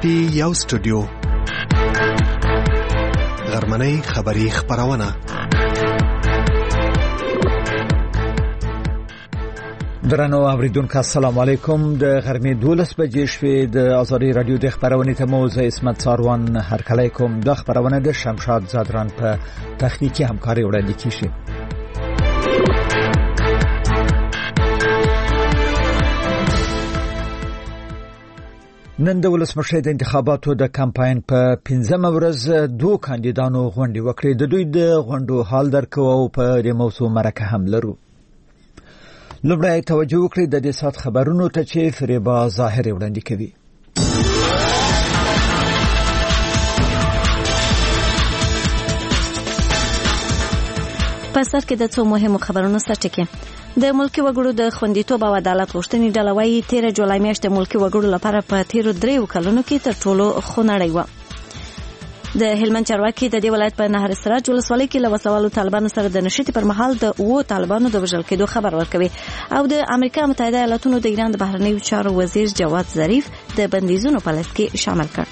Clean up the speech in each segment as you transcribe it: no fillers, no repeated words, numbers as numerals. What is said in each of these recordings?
پی یو سټوډیو غرمنۍ خبری خبرونه. درنو اوریدونکو السلام علیکم. د غرمې 12 بجې شوې د آزادي رادیو د خبرونې ته مو زه اسمت ساروان هرکلی کوم. د خبرونه د شمشاد زادران په تخنیکی همکاري وړاندې کیږي. نن د ولسمشر د انتخاباتو د کمپاین په 15مه ورځ دوه کاندیدانو غونډې وکړې. د دوی د غونډو حال درکو او په دې موضوع مرکه هم لرو. لومړی توجه وکړئ د دې سات خبرونو ته چې فریبا ظاهر وړاندې کوي. په سر کې د څو مهمو خبرونو سرټکی. د ملکی وګړو د خوندیتوب او عدالت غوښتنې ډله وايي 13 جولای میاشتې ملکی وګړو لپاره په تیرو 3 کلونو کې تر ټولو خونړۍ و. د هلمند چارواکي د دې ولایت په نهر سراج ولسوالۍ کې له وسلوالو طالبانو سره د نشټې پر مهال د 9 طالبانو د وژل کېدو خبر ورکوي. او د امریکا متحده ایالاتونو د ایران د بهرنیو چارو وزیر جواد ظریف د بندیزونو په لیست کې شامل کړ.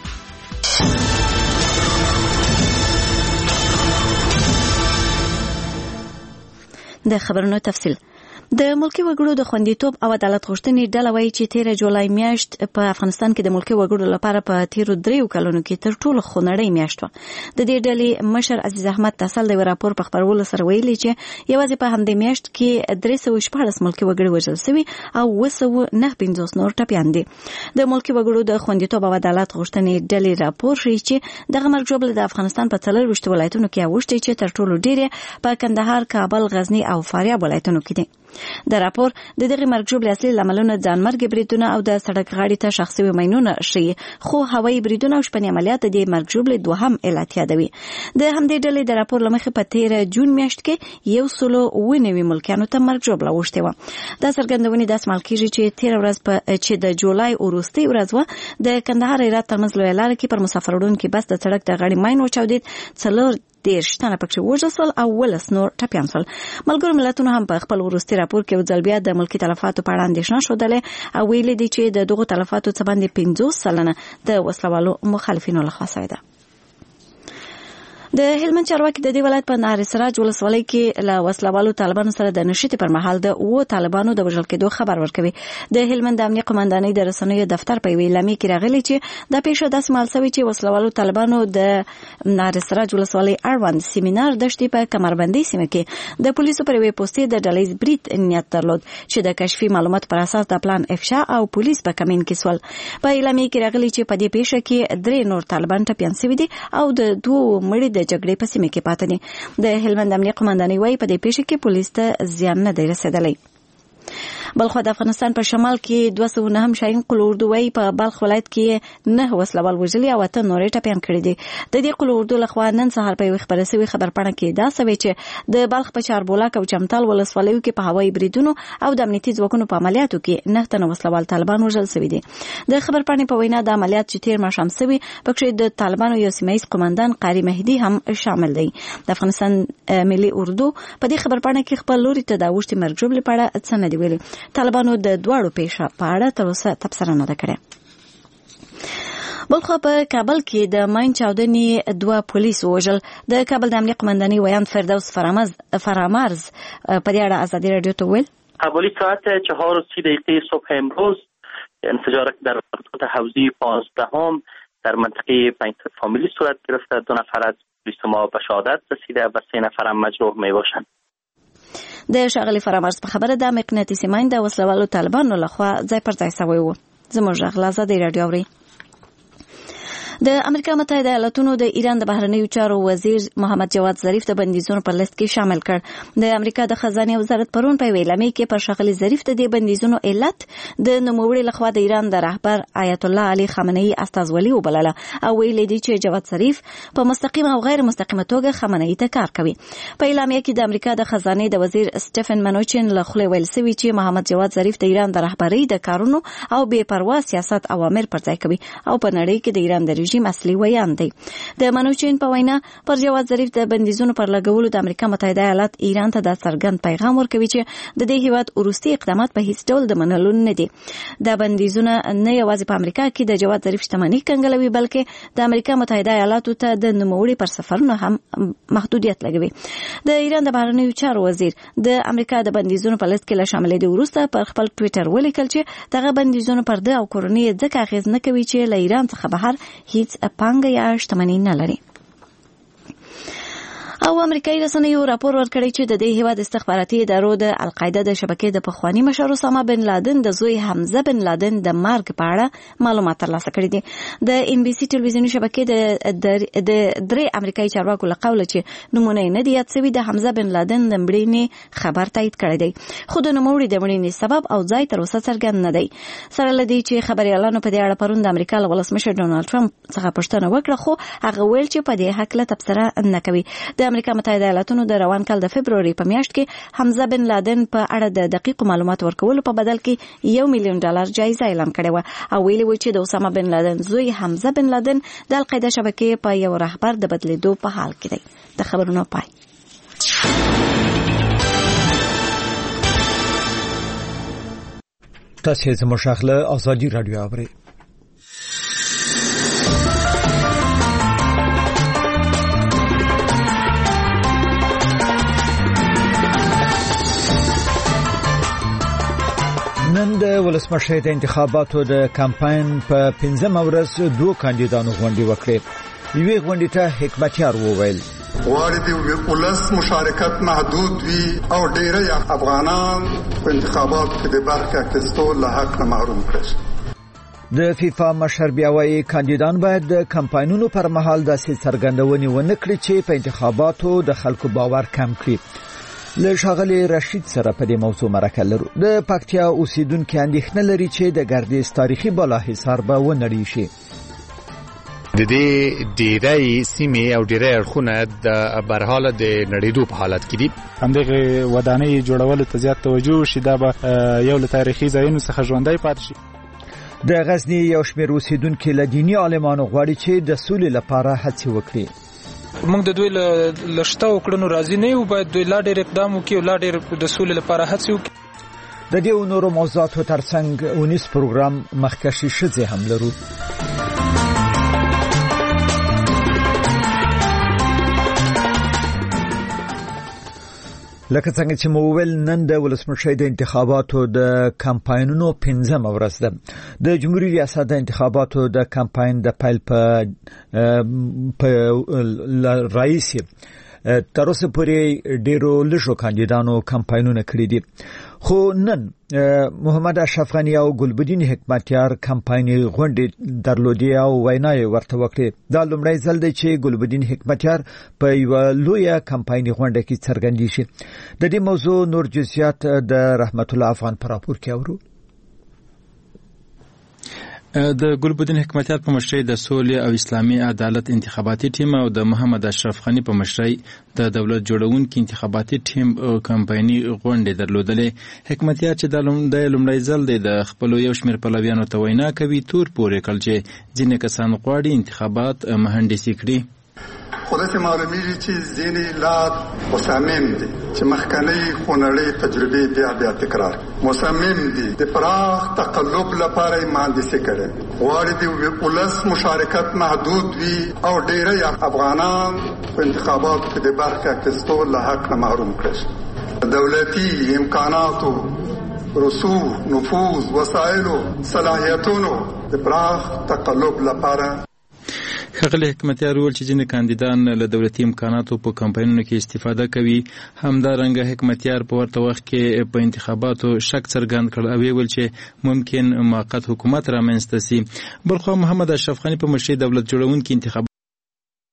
د خبرونو تفصیل. د ملکی وګړو د خوندیتوب او عدالت غوښتنې ډله وايي چې 13 جولای میاشت په افغانستان کې د ملکی وګړو لپاره په تیرو 3 کلونو کې تر ټولو خونړۍ میاشت و. د دې ډلې مشر عزیز احمد تسل د راپور په خبرولو سره ویلي چې یوازې په همدې میاشت کې 314 ملکی وګړي وژل شوي او 295 نور ټپیان دي. د ملکی وګړو د خوندیتوب او عدالت غوښتنې ډلې راپور ښیي چې دغه مرګ ژوبله د افغانستان په 24 ولایتونو کې اوښتې چې تر ټولو ډېر په کندهار، کابل، غزنی او فاریاب ولایتونو کې دي. د راپور د دغه مرګ ژوبلې اصلي لاملونه ځانمرګ بریدونه او د سړک غاړې ته شخصي ومینونه شي، خو هوایي بریدونه او شپني عملیات د مرګ ژوبلې دوهم علت یادوي. د همدې ډلې د راپور لمخې په 13 جون میاشت کې 190 ملکیانو ته مرګ ژوبله وشته و. دا څرګندونې د اسمال کېږي چې 13 ورځ په چې د جولای وروستۍ ورځ و د کندهار هرات ترمنځ لوی لار کې پر مسافر وړونکو بس د سړک د غاړې ماین وچاودید. 13 تنه پکې وژل شول او 10 نور ټپیان شول. ملګرو ملتونو هم په خپل وروستي راپور کې ځل بیا د ملکی تلفاتو په اړه اندېښنه شودلې او ویلي دي چې د دغو تلفاتو څخه باندې 50% د وسلوالو مخالفینو لخوا شوی ده. د هلمند چارواکي د دې ولایت په نهر سراج ولسوالۍ کې له وسلوالو طالبانو سره د نشټې پر مهال د 9 طالبانو د وژل کېدو خبر ورکوي. د هلمند امنیه قومندانۍ د رسنیو دفتر په ویلامي کې راغلي چې د پیښه داسې مال شوی چې وسلوالو طالبانو د نهر سراج ولسوالۍ اړوند سیمینار دشتې په کمربندۍ سیمه کې د پولیسو پر وی پوسټې د ډلې برید نیت درلود چې د کشفي معلومات پر اساس د پلان افشا او پولیس په کمین کې سول. په ویلامي کې راغلي چې په دې پیښه کې 3 نور طالبان ټپیان شوي دي او د 2 مړي د جګړې په سیمه کې پاتې دي. د هلمند امنیه قومندانۍ وايي په دې پیښه کې پولیس ته زیان نه دی رسیدلی. بلخو د افغانستان په شمال کې 209 شاهین قل اردو وايي په بلخ ولایت کې 9 وسلوال وژلي او 8 نورې ټپیان کړي دي. د دې قل اردو لخوا نن سهار په خبره سوي خبرپاڼه کې دا سوي چې د بلخ په چاربولاک او چمتال ولسوالیو کې په هوایي بریدونو او د امنیتي ځواکونو په عملیاتو کې 9 تنه وسلوال طالبان وژل شوي دي. د خبرپاڼې په وینا د عملیات چې تیر ماښام شوي پکې د طالبانو یو سیمایي قومندان قاری مهدي هم شامل دی. د افغانستان ملي اردو په دې خبرپاڼه کې خپل لوري ته د اوښتي مرګ ژوبلې په اړه څه نه دی ویلي. طالبانو د دواړو پیښه په اړه تر اوسه تبصره نه ده کړې. بلخو په کابل کې د ماین چاودنې 2 پولیس وژل. د کابل د امنیه قومندانۍ ویان فردوس فرامرز په دې اړه آزادی رادیو ته ویل حوالی ساعت 4:30 صبح امروز انفجار در خطوط حوزی 15 در منطقه 5 فامیلی صورت گرفته. 2 نفر از پلیس ما به شهادت رسیده و 3 نفر هم مجروح می باشند. د شاغلی فرامرز په خبره د مقناطیسي ماین د وسلوالو طالبانو لخوا ځای پر ځای شوی و. زموږ غلازه دی رادیو اوري. د امریکا متحده ایالاتونو د ایران د بهرنیو چارو وزیر محمد جواد ظریف د بندیزونو په لیست کې شامل کړ. د امریکا د خزانه وزارت پرون په ویلامي کې پر شاغلی ظریف د بندیزونو علت د نوموړي لخوا د ایران د رهبر آیت الله علي خامنه‌ای استازولي وبلله او ویل دي چې جواد ظریف په مستقیم او غیر مستقیمه توګه خامنه‌ای ته کار کوي. په اعلامیه کې د امریکا د خزانه د وزیر سټیفن منوچن له خولې ویل شوی چې محمد جواد ظریف د ایران د رهبرۍ د کارونو او بې پروا سیاست اوامر پر ځای کوي او په نړۍ کې د ایران د رژیم اصلي ویان دی. د منوچین په وینا پر جواد ظریف د بندیزونو پر لګولو د امریکا متحده ایالات ایران ته د څرګند پیغام ورکوي چې د دې هیواد وروستي اقدامات په هیڅ ډول د منلو نه دي. دا بندیزونه نه یوازې په امریکا کې د جواد ظریف شتمنۍ کنګلوي بلکې د امریکا متحده ایالاتو ته د نوموړي پر سفرونو هم محدودیت لګوي. د ایران د بهرنیو چارو وزیر د امریکا د بندیزونو په لیست کې له شاملېدو وروسته پر خپل ټویټر ولیکل چې دغه بندیزونه پر ده او کورنۍ ځکه اغېز نه کوي چې له ایران څخه بهر هیڅ پانګه یا شتمنۍ نه لري. او امریکایي رسنیو راپور ورکړی چې د دې هیواد استخباراتي ادارو د القاعده د شبکې د پخوانی مشر اسامه بن لادن د زوی حمزه بن لادن د مرګ په اړه معلومات ترلاسه کړي دي. د ان بي سي ټلویزیوني شبکې د درې امریکایي چارواکو له قوله چې نمونه نه دی یاد شوی د حمزه بن لادن د مړینې خبر تایید کړی دی، خو د نوموړي د مړینې سبب او ځای تر اوسه څرګند نه دی. سره لدی چې خبريالانو په دې اړه پرون د امریکا له ولسمشر ډونالد ټرمپ څخه پوښتنه وکړه، خو هغه ویل چې په دې حق له تبصره نه کوي. د امریکا متحده ایالاتونو د روان کال د فبروري په میاشت کې حمزه بن لادن په اړه د دقیق معلومات ورکولو په بدل کې $1 ملیون جایزه اعلان کړې و او ویلي و چې د اسامه بن لادن زوی حمزه بن لادن د القاعده شبکې په یو رهبر د بدلیدو په حال کې دی. د خبرونو پای. تاسو زموږ شاخله ازادي رادیو اورئ. نن د ولسمشر د انتخاباتو د کمپاین په 15 ورځ دوه کاندیدانو غونډه وکړه. یوې غونډې ته حکمتیار وویل غواړي د ولس مشارکت محدود وي او ډېری افغانان په انتخاباتو کې د برخه اخیستو له حق نه محروم کړي. د فیفا مشر بیا وايي کاندیدان باید د کمپاینونو پر مهال داسې څرګندونې ونه کړي چې په انتخاباتو د خلکو باور کم کړي. له ښاغلي رشید سره په دې موضوع مرکه لرو. د پکتیا اوسیدونکو اندېښنه لري چې د ګردیز تاریخي بالاحصار به ونړی شي. د دې ډیری سیمې او ډیری اړخونه د برحاله د نړیدو په حالت کې دي. همدغه ودانۍ جوړولو ته زیات توجه شي، دا به یو له تاریخي ځایونو څخه ژوندی پاتې شي. د غزنی یو شمېر اوسیدونکو له دیني عالمانو غواړي چې د سولې لپاره هڅې وکړي. موږ د دوی لشته وکړنو راضي نه یو، باید دوی لا ډېر اقدام وکړي او لا ډېر د سولې لپاره هڅې وکړي. د دې نورو موضوعاتو ترڅنګ اونیس پروګرام مخکشي ښځې هم لرو. لکه څنګه چې مو ویل نن د ولسمشر د انتخاباتو د کمپاینونو 15 ورځ ده. د جمهوریت ریاست د انتخاباتو د کمپاین د پیل په رئیس تر اوسه پورې ډیرو لږو کاندیدانو کمپاینونه کړي دي، خو نن محمد اشرف غنی او ګلبدین حکمتیار کمپاین غونډې درلودي او ویناي ورته وکړي. دا لومړی ځل دی چې ګلبدین حکمتیار په یو لوی کمپاین غونډه کې څرګندي شي. د دې موضوع نور جزئیات د رحمت الله افغان پر راپور کې اورو. د ګلبدین حکمتیار په مشرۍ د سولې او اسلامي عدالت انتخاباتي ټیم او د محمد اشرف غنی په مشرۍ د دولت جوړونکو انتخاباتي ټیم کمپایني غونډې درلودلې. حکمتیار چې د لومړی ځل د خپل یو شمېر پلویانو ته وینا کوي، تور پورې کړ چې ځینې کسان غواړي انتخابات مهندسي کړي. خو داسې معلومیږي چې ځینې لار مصمم دي چې مخکنۍ خونړۍ تجربې بیا تکرار، مصمم دي د پراخ تقلب لپاره یې مهندسي کړي. غواړي د ولس مشارکت محدود وي او ډېری افغانان په انتخاباتو کې د برخه اخیستو له حق نه محروم کړي. دولتي امکاناتو، رسوب، نفوذ، وسایلو، صلاحیتونو د پراخ تقلب لپاره. ښاغلي حکمتیار وویل چې ځینې کاندیدان له دولتي امکاناتو په کمپاینونو کې استفاده کوي. همدارنګه حکمتیار په ورته وخت کې په انتخاباتو شک څرګند کړ او ویل چې ممکن موقت حکومت رامنځته شي. بلخو محمد اشرف غنی په مشرۍ دولت جوړونکو انتخابات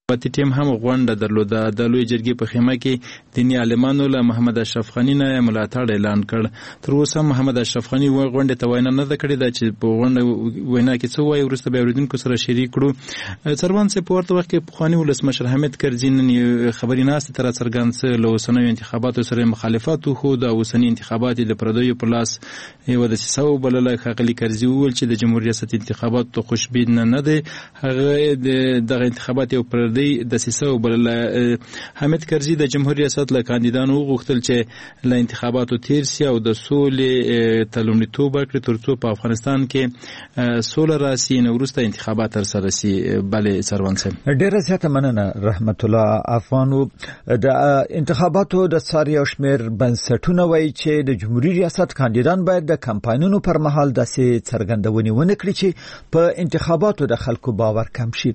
پاتې ټیم هم غونډه درلوده. د لوی جرګې په خیمه کې دینی عالمانو له محمد اشرف غنی نه ملاتړ اعلان کړ. تر اوسه محمد اشرف غنی غونډه ته وینا نه ده کړې ده چې په غونډه وینا کې څه وایي، وروسته به اوریدونکو سره شریک کړو. څروان صاحب په ورته وخت کې پخواني ولسمشر حامد کرزي نن خبري ناستې تر څرګند څه له اوسنیو انتخاباتو سره مخالفت خو د اوسنی انتخابات د پردیو په لاس یو د سیسو بلله خاغلی کرزي وویل چې د جمهوریت ریاست انتخابات خوشبین نه دي. هغه د انتخابات یو پردی د سیسو بلله. حامد کرزي د جمهوریت ریاست له کاندیدانو غوښتل چې له انتخاباتو تیر سي او د سولې تلومړیتوب وکړي ترڅو په افغانستان کې سوله راسي، نو وروسته انتخابات تر سره سي. بلې څروان صاحب ډیره زیاته مننه رحمت الله افغانو. د انتخاباتو د ساري او شمیر بنسټونه وایي چې د جمهوریت ریاست کاندیدان باید د کمپاینونو پر مهال داسې څرګندونې ونه کړي چې په انتخاباتو د خلکو باور کم شي.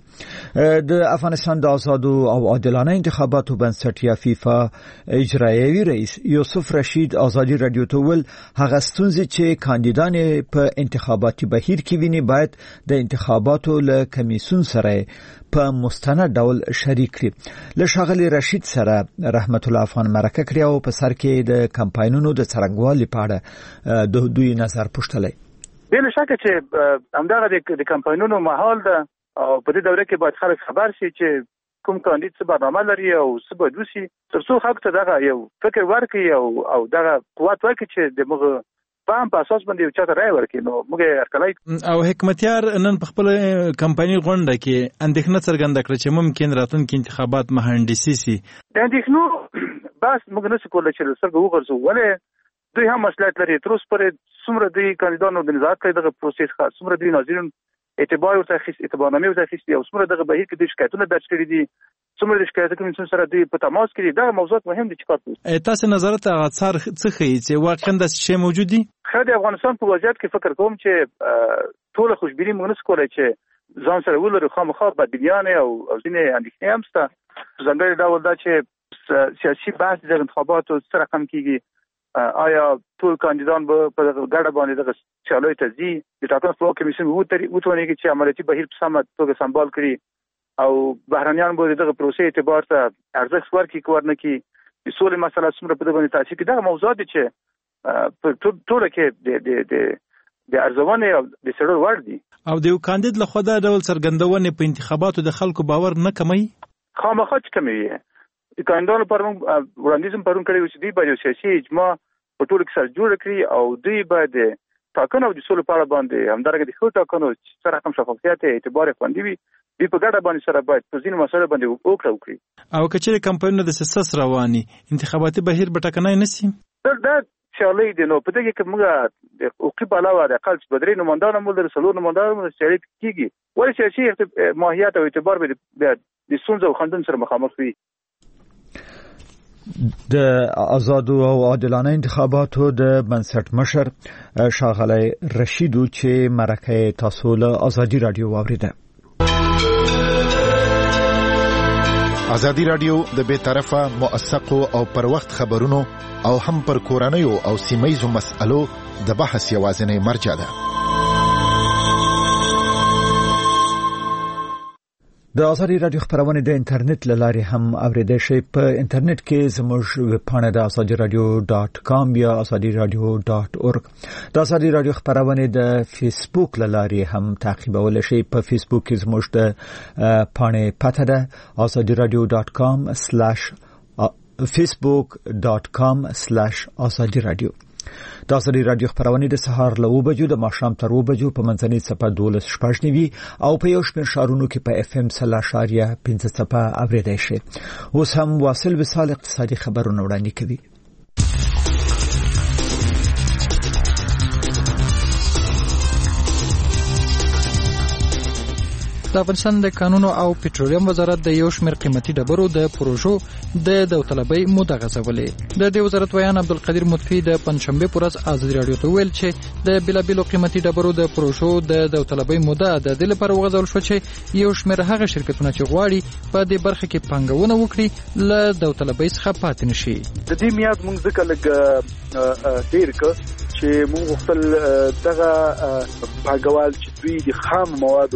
د افغانستان د آزادو او عادلانه انتخاباتو بنسټ یا فیفا اجرایوي رئیس یوسف رشید آزادي رادیو ته ویل هغه ستونزې چې کاندیدان په انتخاباتي بهیر کې ویني باید د انتخاباتو له کمیسیون سره په مستند ډول شریک کړي. له ښاغلي رشید سره رحمت الله افغان مرکه کړې او په سر کې د کمپاینونو د څرنګوالي په اړه د دوی نظر پوښتلی. بلا شک چې همدغه د کمپاینونو ماحول ده او په دې دوره کې باید خلک خبر شي چې کوم کاندید څه برنامه لري او څه باید وشي ترڅو خلک ته دغه یو فکر ورکړي او دغه قوت ورکړي چې د موږ په اساس باندې یو چاته رائے ورکړي. نو موږ هرکلی او حکمتیار نن په خپل کمپایني غونډه کې اندېښنه څرګنده کړه چې ممکن راتلونکي انتخابات مهندسي سي. د اندېښنو بس موږ نشو کولای چې سرګو وګرځو، ولې دوی هم مسئولیت لري. تر اوسه پورې څومره دوی کاندیدانو د نظارت کوي دغه پروسس خاص څومره دوی ناظرین اعتبار ورته اخیستي، اعتبارنامې ورته اخیستي او څومره دغه بهیر کې د شکایتونو درج کړي دي، څومره د شکایت کمیسیون سره دوی په تماس کې دي. دا موضوعات مهم دي چې کار کوي. تاسو نظارت غاڅار څه ښیي چې واقعا د شی موجود دي؟ خو د افغانستان په وضعیت کې فکر کوم چې ټول خوشبیني موږ نس کولای چې ځان سره ولرو. خامخا بدبینانه او ځینې اندېښنې هم شته. ځانګړی ډول دا چې سیاسي بحث د انتخاباتو سره کم کیږي. آیا ټول کاندیدان به په ګډه باندې دغه چالوي ته ځي؟ د ټاکنو په کمیسیون وتوانیږي چې عملیاتي بهیر په سمه توګه سمبال کړي او بهرنیان به دغه پروسې اعتبار ته ارزښت ورکړي کورنه کې د سولې مسله څومره په دغه باندې تاثیر کوي. دغه موضوعات چې په ټوله کې د ارزونې او د سړو وړ دي. او د یو کاندید له خوا دا ډول څرګندونې په انتخاباتو د خلکو باور نه کموي؟ خامخا چې کموي. د کاندیدانو پر وړاندیز پرون کړی و چې دوی باید سیاسي اجماع په ټولو کې سره جوړ کړي او دوی باید ټاکنو د سولې په اړه باندې همدارنګه د ښو ټاکنو سره کوم شفافیت اعتبار خوندي وي دوی په ګډه باندې سره باید په ځینو مسایلو باندې وکړي. او کچېرې کمپاینونه د سیاست رواني انتخاباتي بهیر به ټکنی نه شي؟ دا چالي دي. نو په دې کې موږ د حقوقي علاوه د اقل بدري نمائندان مول د سلور نمائندان مول شریک کیږي ولې سیاسي ماهیت او اعتبار به د سونز او خندون سره مخامخ وي. د آزادو او عادلانه انتخاباتو د بنسټ مشر ښاغلی رشیدو چې مرکه تاسو له آزادي رادیو واوریده. آزادي رادیو د بے طرفه موثقو او پر وخت خبرونو او هم پر کورنیو او سیمایزو مسألو د بحث یوازینی مرجع ده. د آزادي رادیو خبرونه د انټرنیټ لارې هم اوریدل شي. په انټرنیټ کې زموږ ویب پاڼه د azadiradio.com یا azadiradio.org. د آزادي رادیو خبرونه د فیسبوک لارې هم تعقیبول شي. په فیسبوک کې زموږ د پاڼې پته ده azadiradio.com/facebook.com/azadiradio. د آزادي رادیو خبرونه د سهار له 9 بجو د ماښام تر 9 بجو په منځنۍ صفه 12:15 او په یو شمېر شهرونو کې په FM 0.5 صفه اوریدای شي. اوس هم واصل وصال اقتصادي خبرونه وړاندې کوي. د افغانستان د قانونو او پټرولیم وزارت د یو شمېر قیمتي ډبرو د پروژو د داوطلبۍ موده غځولې. د دې وزارت ویان عبدالقدیر مطفی د پنځشنبه پر ورځ آزادي رادیو ته ویل چې د بلابلو قیمتي ډبرو د پروژو د داوطلبۍ موده د دې لپاره وغځول شو چې یو شمېر هغه شرکتونه چې غواړي په دې برخه کې پانګونه وکړي له داوطلبۍ څخه پاتې نشي. د دې میاد موږ ځکه لږ ډیر چې موږ خپل دغه پانګوال چې دوی د خام موادو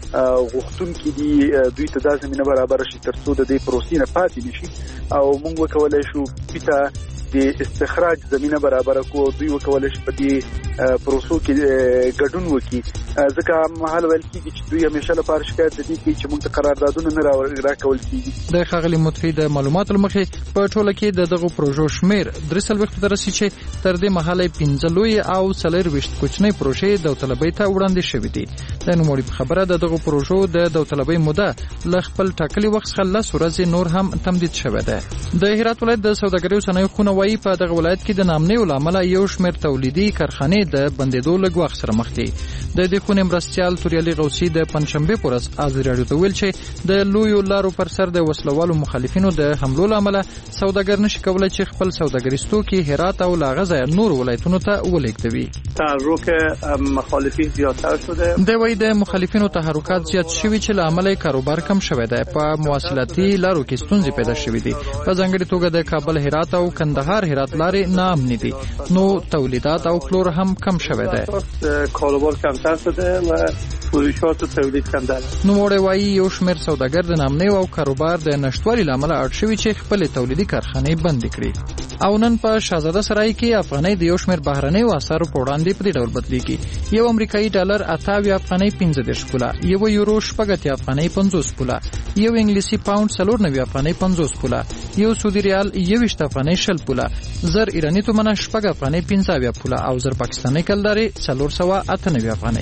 غوښتونکي دي دوی ته د زمينه برابر شي ترڅو د دې پروسې نه پاتې نشي او موږ وکولای شو پیته د استخراج زمينه برابر کو دوی وکولای شي په دې پروسو کې ګډون وکړي ځکه مهال ویل کېږي چې دوی همیشه لپاره شکایت دي چې موږ ته قراردادونه نه راکول کېږي. د ښاغلي مطفي د معلوماتو لمخې په ټوله کې دغه پروژو شمیر 3 ته رسیدي چې تر دې مهاله 15 لوی او 24 کوچنۍ پروژې داوطلبۍ ته وړاندې شوې دي. د نوموړي په خبره دغه پروژو د داوطلبۍ موده ل خپل ټاکلي وخت څخه 10 ورځې نور هم تمدید شوې ده. د هرات ولایت د سوداګرۍ او صنایعو خونه وايي په دغه ولایت کې د نامنۍ لامل یو شمېر تولیدي کارخانې د بندیدو له ګواښ سره مخ دي. د دې خونې مرستیال توریالي غوثي د پنځشنبه پر ورځ ازادي راډیو ته ویل چې د لویو لارو پر سر د وسلوالو مخالفینو د حملو لامل سوداګر نشي کولای چې خپل سوداګریز توکي هرات او لاغزه نور ولایتونو ته ولېږدوي. تحرک مخالفین زیات‌تر شده. د وای د مخالفینو تحرکات زیات شوي چې لامل کاروبار کم شوی دی. په مواصلاتي لارو کې ستونزې پیدا شوې دي. په ځانګړي توګه د کابل هرات او کندهار هرات لارې ناامنې دي. نو تولیدات او پلور هم کم شوی دی. کاروبار کمتر شده و فروشات و تولید کمتر. نوموړی وایي یو شمېر سوداګر د نامنۍ او کاروبار د نشټوالي لامل اړ شوي چې خپل تولیدي کارخانې بندې کړي. او نن په شاهزاده سرای کې افغانۍ د یو شمېر بهرنیو اسعارو په وړاندې په دې ډول بدلېږي. یو امریکایي ډالر 28 افغانۍ 15 پوله، یو یورو 80 افغانۍ 50 پوله، یو انګلیسي پاوند 94 افغانۍ 50 پوله، یو سعودي ریال 21 افغانۍ 60 پوله، زر ایرانی تومنه 6 افغانۍ 15 پوله او زر پاکستاني کلداري 498 افغانۍ.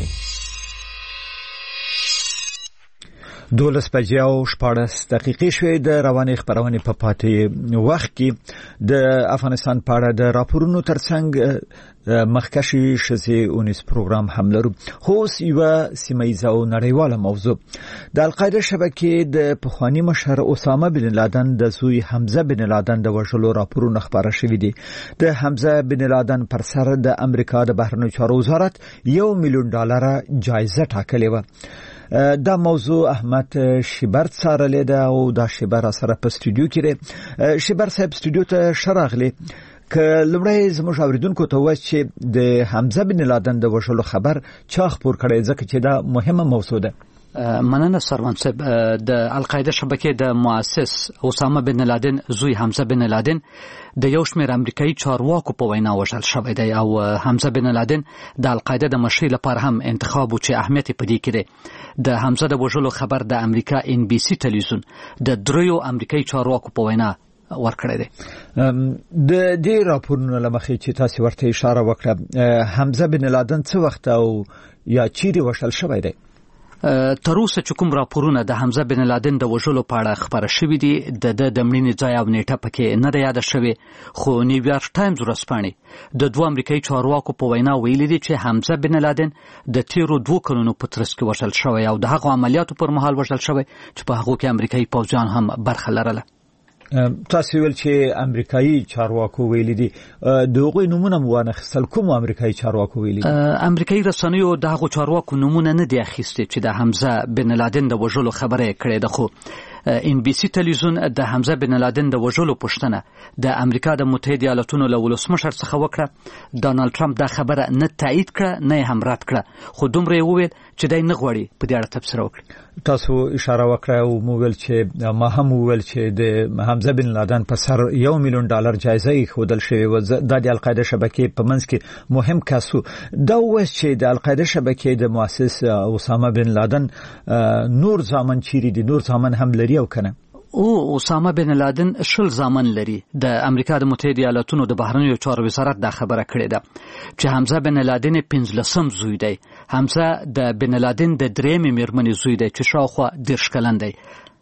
12 بجې او 14 دقیقې شوې د روانې خبرونه په پاتې وخت کې د افغانستان په اړه د راپورونو ترڅنګ مخکشي شزي اونیس پروګرام هم لرو. خو یو سیمایزه او نړیواله موضوع د القاعده شبکې د پخوانی مشر اسامه بن لادن د زوی حمزه بن لادن د وژلو راپورونه خبره شوې دي. د حمزه بن لادن پر سر د امریکا د بهرنیو چارو وزارت $1 ملیون جایزه ټاکلې و. دا موضوع احمد شیبر څارلې ده او دا شیبر سره په استودیو کې دی. شیبر صاحب استودیو ته شراغلی که لمړی زموږ اوریدونکو ته وایي چې د حمزه بن لادن د وژلو خبر چا خپور کړی ځکه چې دا مهمه موضوع ده. مننه سروان صاحب. د القاعده شبکې د مؤسس اسامه بن لادن زوی حمزه بن لادن د یو شمېر امریکایي چارواکو په وینا وژل شوی دی او حمزه بن لادن د القاعده د مشرۍ لپاره هم انتخاب و چې اهمیت په دې کې دی. د حمزه د وژلو خبر د امریکا NBC ټلویزیون د 3 امریکایي چارواکو په وینا ورکړی دی. د دې راپورونو لمخې چې تاسو ورته اشاره وکړه، حمزه بن لادن څه وخت او یا چیرې وژل شوی دی؟ تر اوسه چې کوم راپورونه د حمزه بن لادن د وژلو په اړه خبره شوي دي د مړینې ځای او نیټه پکې نه ده یاده شوې، خو نیویارک ټایمز ورځپاڼې د 2 امریکایي چارواکو په وینا ویلي دي چې حمزه بن لادن د تیرو 2 کلونو په ترڅ کې وژل شوی او د هغو عملیاتو پر مهال وژل شوی چې په هغو کې امریکایي پوځیان هم برخه لرله. تاسو ویل چې امریکایي چارواکو ویلي دي، دغه نمونه مو نه خپل کوم امریکایي چارواکو ویلي دي؟ امریکایي رسنیو دغه چارواکو نمونه نه دی اخیستي چې د حمزه بن لادن د وژلو خبره کړې ده. خو NBC ټلویزیون د حمزه بن لادن د وژلو پوښتنه د امریکا د متحده ایالاتونو له ولسمشر څخه وکړه. ډانلډ ټرمپ دا خبره نه تایید کړه نه هم رد کړه، خو دومره وویل چې دای نه غواړي په دې اړه تبصره وکړي. تاسو اشاره وکړه او مو ویل چې ما هم ویل چې د حمزه بن لادن په سر $1 ملیون جایزه خودل شوی و. د القاعده شبکې په منځ کې مهم کسو دا وایي چې د القاعده شبکې د مؤسس اسامه بن لادن نور ځامن چیرې دي، نور ځامن هم لري او کنه؟ او اسامه بن لادن 10 ځامن لري. د امریکا د متحده ایالاتونو د بهرنیو چارو وزارت دا خبره کړې ده چې حمزه بن لادن 15 زوی دی. حمزه د بن لادن د 3 میرمنې زوی دی چې شاوخوا 10 کلن دی.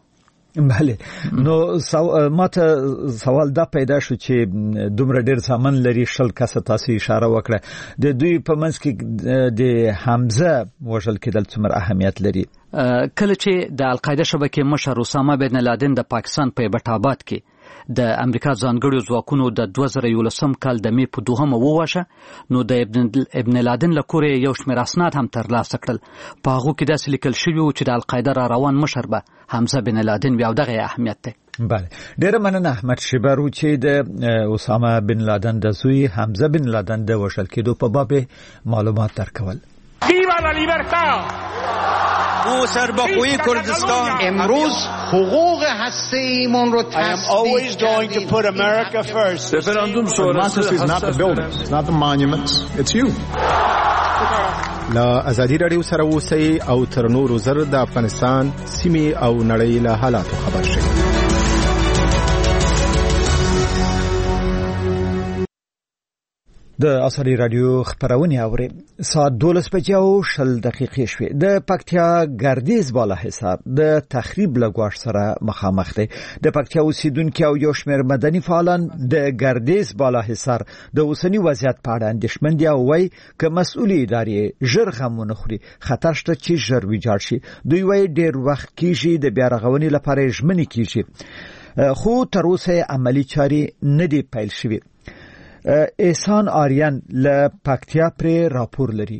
بله، نو ماته سوال دا پیدا شو چې دومره ډیر ځامن لري، 10 کسه تاسو اشاره وکړه، د دوی په منځ کې د حمزه وژل کېدل څومره اهمیت لري؟ کله چې د القاعده شبکې مشر اسامه بن لادن د پاکستان په ایبټ کې د امریکا ځانګړو ځواکونو د 2011 کال د می په 2 وواشه، نو د ابن لادن له کورې یو شمېر اسناد هم ترلاسه کړل. په هغو کې داسې لیکل شوي و چې د القاعده را روان مشر به حمزه بن لادن وي او دغه اهمیت دی. بله، ډیره مننه احمد شیبر چې د اسامه بن لادن د زوی حمزه بن لادن د وژل کېدو په باب معلومات درکول. Viva la libertad! ما سربخوی کردستان امروز حقوق هسته ایمان رو تصدیق کردیم. رفراندوم شورای not the buildings, it's not the monuments, it's you. لا ازادي رادیو سره اوسئ او تر نورو زر د افغانستان سیمه او نړۍ له حالاتو خبر شئ. د اساري رادیو خبرونه اوري ساعت 12:10 شوې. د پکتیا ګردیز بالا حصار د تخریب لګواش سره مخامخ دی. د پکتیا اوسیدونکو او یو شمېر مدني فعالان د ګردیز بالا حصار د اوسنی وضعیت په اړه اندېښمن دي او وايي چې مسؤلې ادارې ژر غمونه خوري خطر شته چې ژر ویجاړ شي. دوی وايي ډېر وخت کېږي د بیا رغونې لپاره ژمنې کېږي خو تر اوسه عملی چاري نه دی پیل شوی. احسان آریان له پکتیا پر راپور لري.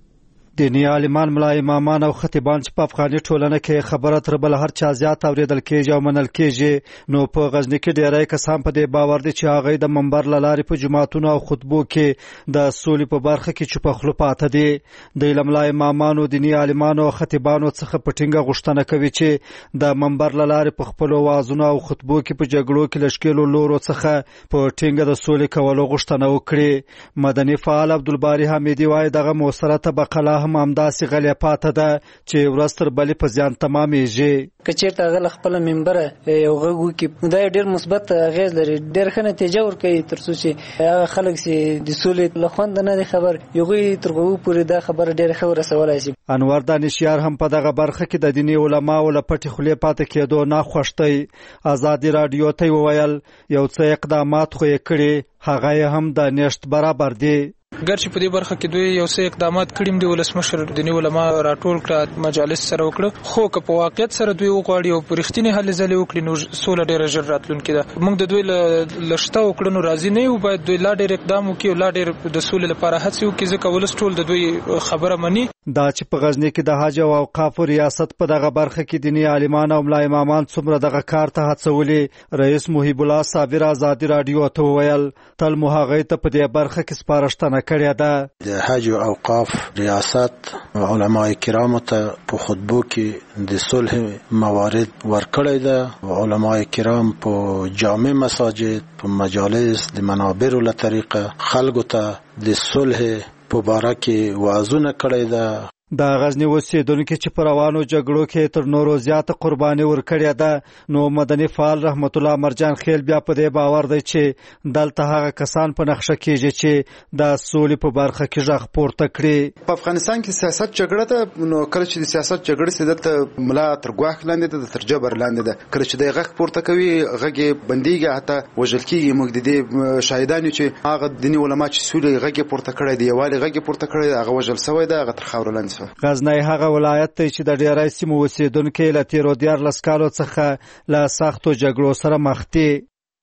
دینی عالمان ملا امامان او خطیبان چې په افغاني ټولنه کې خبره تر بل هر چا زیات اوریدل کېږي او منل کېږي نو په غزنی کې ډیری کسان په دې باور دي چې هغه د منبر لارې په جماعتونو او خطبو کې د سولې په برخه کې چوپ خلوپات دي. د ملا امامان او دینی عالمان او خطیبانو څخه په ټینګه غوښتنه کوي چې د منبر لارې په خپل وازونو او خطبو کې په جګړو کې لشکېلو لورو څخه په ټینګه د سولې کولو غوښتنه وکړي. مدني فعال عبدالباری حمیدی وايي دغه موثره طبقه هم همداسې غلې پاته ده چې ورځ تر بلې په زیان تمامېږي. که چېرته هغه خپله منبره یو غږ وکړي دا ډېر مثبت اغېز لري ډېر ښه نتیجه ورکوي تر څو چې هغه خلک چې د سولې له خونده نه دي خبر هغوی تر هغو پورې دا خبره ډېره ښه ورسولی شي. انور دانشیار هم په دغه برخه کې د دیني علماو له پټې خولې پاتې کېدو ناخوښ دی. ازادي راډیو ته وویل یو څه اقدامات خو یې کړي هغه یې هم د نشت برابر دی. ګرچې په دې برخه کې دوی یو څه اقدامات کړي دي ولسمشر دیني علما راټول کړه مجالس سره وکړه خو که په واقعیت سره دوی وغواړي او په رښتینې هلې ځلې وکړي نو سوله ډېره ژر راتلونکې ده. موږ د دوی له شته وکړنو راضي نه یو باید دوی لا ډېر اقدام وکړي او لا ډېر د سولې لپاره هڅې وکړي ځکه ولس ټول د دوی خبره مني. دا چې په غزنی کې د حج او اوقافو ریاست په دغه برخه کې دیني عالمان او ملا امامان څومره دغه کار ته هڅولي رئیس محیب الله صابر ازادي راډیو ته وویل تل مو هغه ته په دې برخه کې سپارښتنه کړې ده. د حج او اوقاف ریاست علماء کرام ته په خطبو کې د صلح موارد ورکړی ده. علماء کرام په جامع مساجد په مجالس د منابر له طریقه خلکو ته د صلح په باره کې وعظونه کړی ده. د غزنی اوسیدونکو چې پر روانو جګړو کې تر نورو زیاته قرباني ورکړې ده نو مدني فعال رحمت الله مرجان خیل بیا په دې باور دی چې دلته هغه کسان په نقشه کېږي چې د سولې په برخه کې ژغ پورته کړي. په افغانستان کې سیاست جګړه ده نو کله چې د سیاست جګړه سي دلته ملا تر ګواښ لاندې ده تر جبر لاندې ده. کله چې د غږ پورته کوي غږ بنديږي حتی وژل کېږي. موږ د دې شاهدان چې هغه دیني علما چې سولې غږ پورته کړی دی یوالي غږ پورته کړی هغه وژل شوی ده هغه تر خاورو لاندې. غزنی هغه ولایت دی چې د ډیری سیمو اوسیدونکو له تیرو 14 کالو څخه له سختو جګړو سره مخ دي.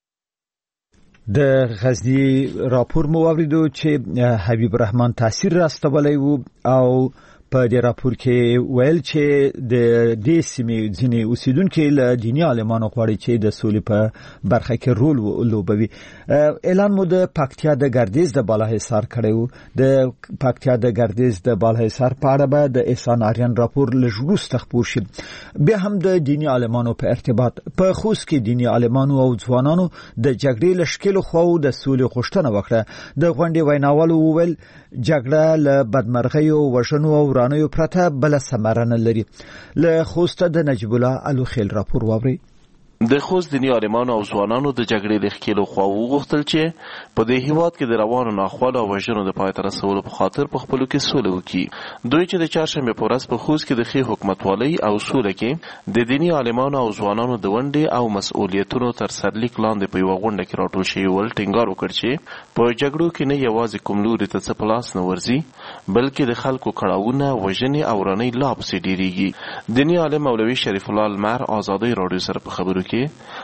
د غزنی راپور مو واوریدو چې حبیب الرحمن تاثیر راستولی وو او په دې راپور کې ویل چې د دې سیمې ځینې اوسیدونکو له دیني عالمانو غواړي چې د سولې په برخه کې رول ولوبوي. اعلان مو د پکتیا د ګردیز د بالاحصار کړی و. د پکتیا د ګردیز د بالاحصار په اړه به د احسان آریان راپور لږ وروسته خپور شي. بیا هم د دیني عالمانو په ارتباط په خوست کې دیني عالمانو او ځوانانو د جګړې له شکلو خواو د سولې غوښتنه وکړه. د غونډې ویناوالو وویل جګړه له بدمرغۍ او وژنو او ورانیو پرته بل ثمره نه لري. له خوست د نجیب الله الوخیل راپور واوري. د خوست دیني عالمانو او ځوانانو د جګړې د ښکېلو خواو وغوښتل چې په دې هیواد کې د روانو ناخوالو او وژنو د پای ته رسولو په خاطر په خپلو کې سوله وکړي. دوی چې د چهارشنبې په ورځ په خوست کې د ښې حکومتوالۍ او سوله کې د دیني عالمانو او ځوانانو د ونډې او مسؤلیتونو تر سرلیک لاندې په یوه غونډه کې راټول شوي ول ټینګار وکړ چې په جګړو کې نه یوازې کوم لوري ته څه په لاس نه ورځي بلکې د خلکو کړاوونه وژنې او ورانۍ لا پسې ډېرېږي. دیني عالم مولوي شریف الله لمر ازادي راډیو سره په خبرو کې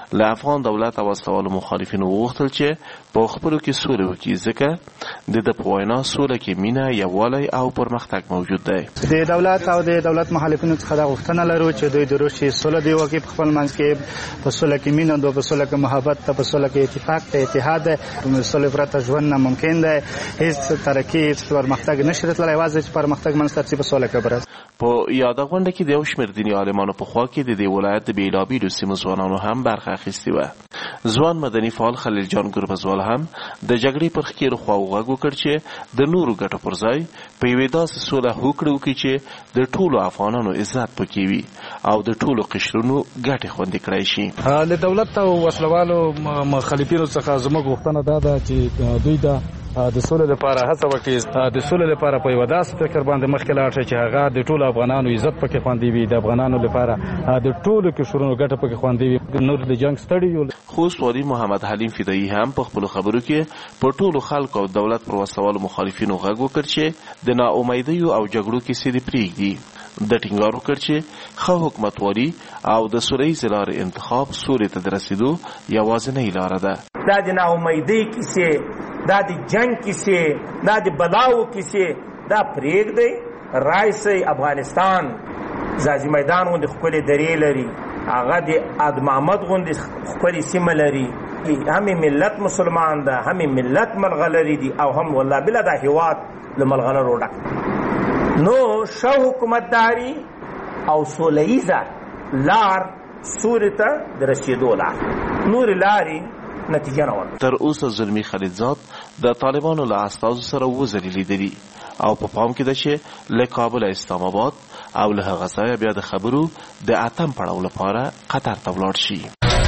له افغان دولت او وسلوالو مخالفینو وغوښتل چې په خپلو کې سوله وکړي، ځکه د ده په وینا سوله کې مینه، یووالی او پرمختګ موجود دی. د دولت او د دولت مخالفینو څخه دا غوښتنه لرو چې دوی د روسي سوله دی وکړي، په خپل منځ کې په سوله کې مینه ده، په سوله کې محبت ده، په سوله کې اتفاق ده، اتحاد ده. سوله پرته ژوند ناممکن دی. هیڅ ترقي، هیڅ پرمختګ نشي راتللی، یوازې چې پرمختګ منځته راشي په سوله کې برس. په یاده غونډه کې د یو شمېر دیني عالمانو په خوا کې د دې ولایت د بېلابېلو سیمو ځوانانو هم برخه اخیستې وه. ځوان مدني فعال خلیل جان ګربزوال هم د جګړې پر ښکېلو خواوو غږ وکړ چې د نورو ګټو پر ځای په یوې داسې سوله هوکړه وکړي چې د ټولو افغانانو عزت پکې وي او د ټولو قشرونو ګټې خوندي کړی شي. له دولت او وسلوالو مخالفینو څخه زموږ غوښتنه دا ده چې دوی د سولې لپاره هڅه وکړي، د سولې لپاره په یو داسې فکر باندې مخکې لاړ شي چې هغه د ټولو افغانانو عزت پکې خوندي وي، د افغانانو لپاره د ټولو قشرونو ګټه پکې خوندي وي. نور د جنگ ستړي یو. خوست والي محمد حلیم فدایي هم په خپلو خبرو کې په ټولو خلکو او دولت پر وسلوالو مخالفینو غږ وکړ چې د ناامیدیو او جګړو کیسې دې پرېږدي. د ټینګار وکړ چې ښه حکومتوالي او د سوله ییزې لارې انتخاب سولې ته د رسېدو یوازینۍ لاره ده. دا د ناامیدۍ کیسې، دا د جنگ کیسې، دا د بلاو کیسې دا پرېږدئ، راشئ. افغانستان ځاځي میدان غوندې ښکلې درې لري، هغه د ادمامد غوندې ښکلې سیمه لري، همې ملت مسلمان ده، همې ملت ملغلرې دي او هم والله بله دا هېواد له ملغلرو ډک. نو ښه حکومتداري او سوله ییزه لار سولې ته د رسېدو لار، نورې لارې نتیجه نه ورکوي. تر اوسه زلمي خلیلزاد د طالبانو له استازو سره وزرې لیدلي او په پام کې ده چې له کابل اسلام آباد او له هغه ځایه بیا د خبرو د اتم پړاو لپاره قطر ته ولاړ شي.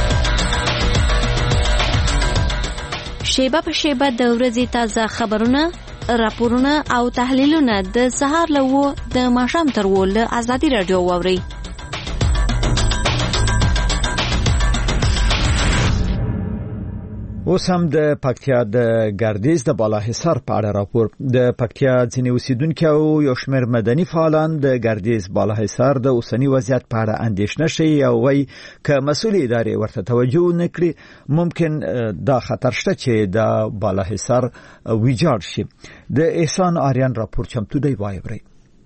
شیبه په شیبه د ورځې تازه خبرونه، راپورونه او تحلیلونه د سهار له 9 د ماښام تر 10 له ازادي راډیو واورئ. اوس هم د پکتیا د ګردیز د بالاحصار په اړه راپور. د پکتیا ځینې اوسیدونکو او یو شمېر مدني فعالان د ګردیز بالاحصار د اوسنی وضعیت په اړه اندېښنه شي او وايي که مسؤل ادارې ورته توجه نه کړي ممکن دا خطر شته چې د بالاحصار ویجاړ شي. د احسان آریان راپور چمتو دی وایي.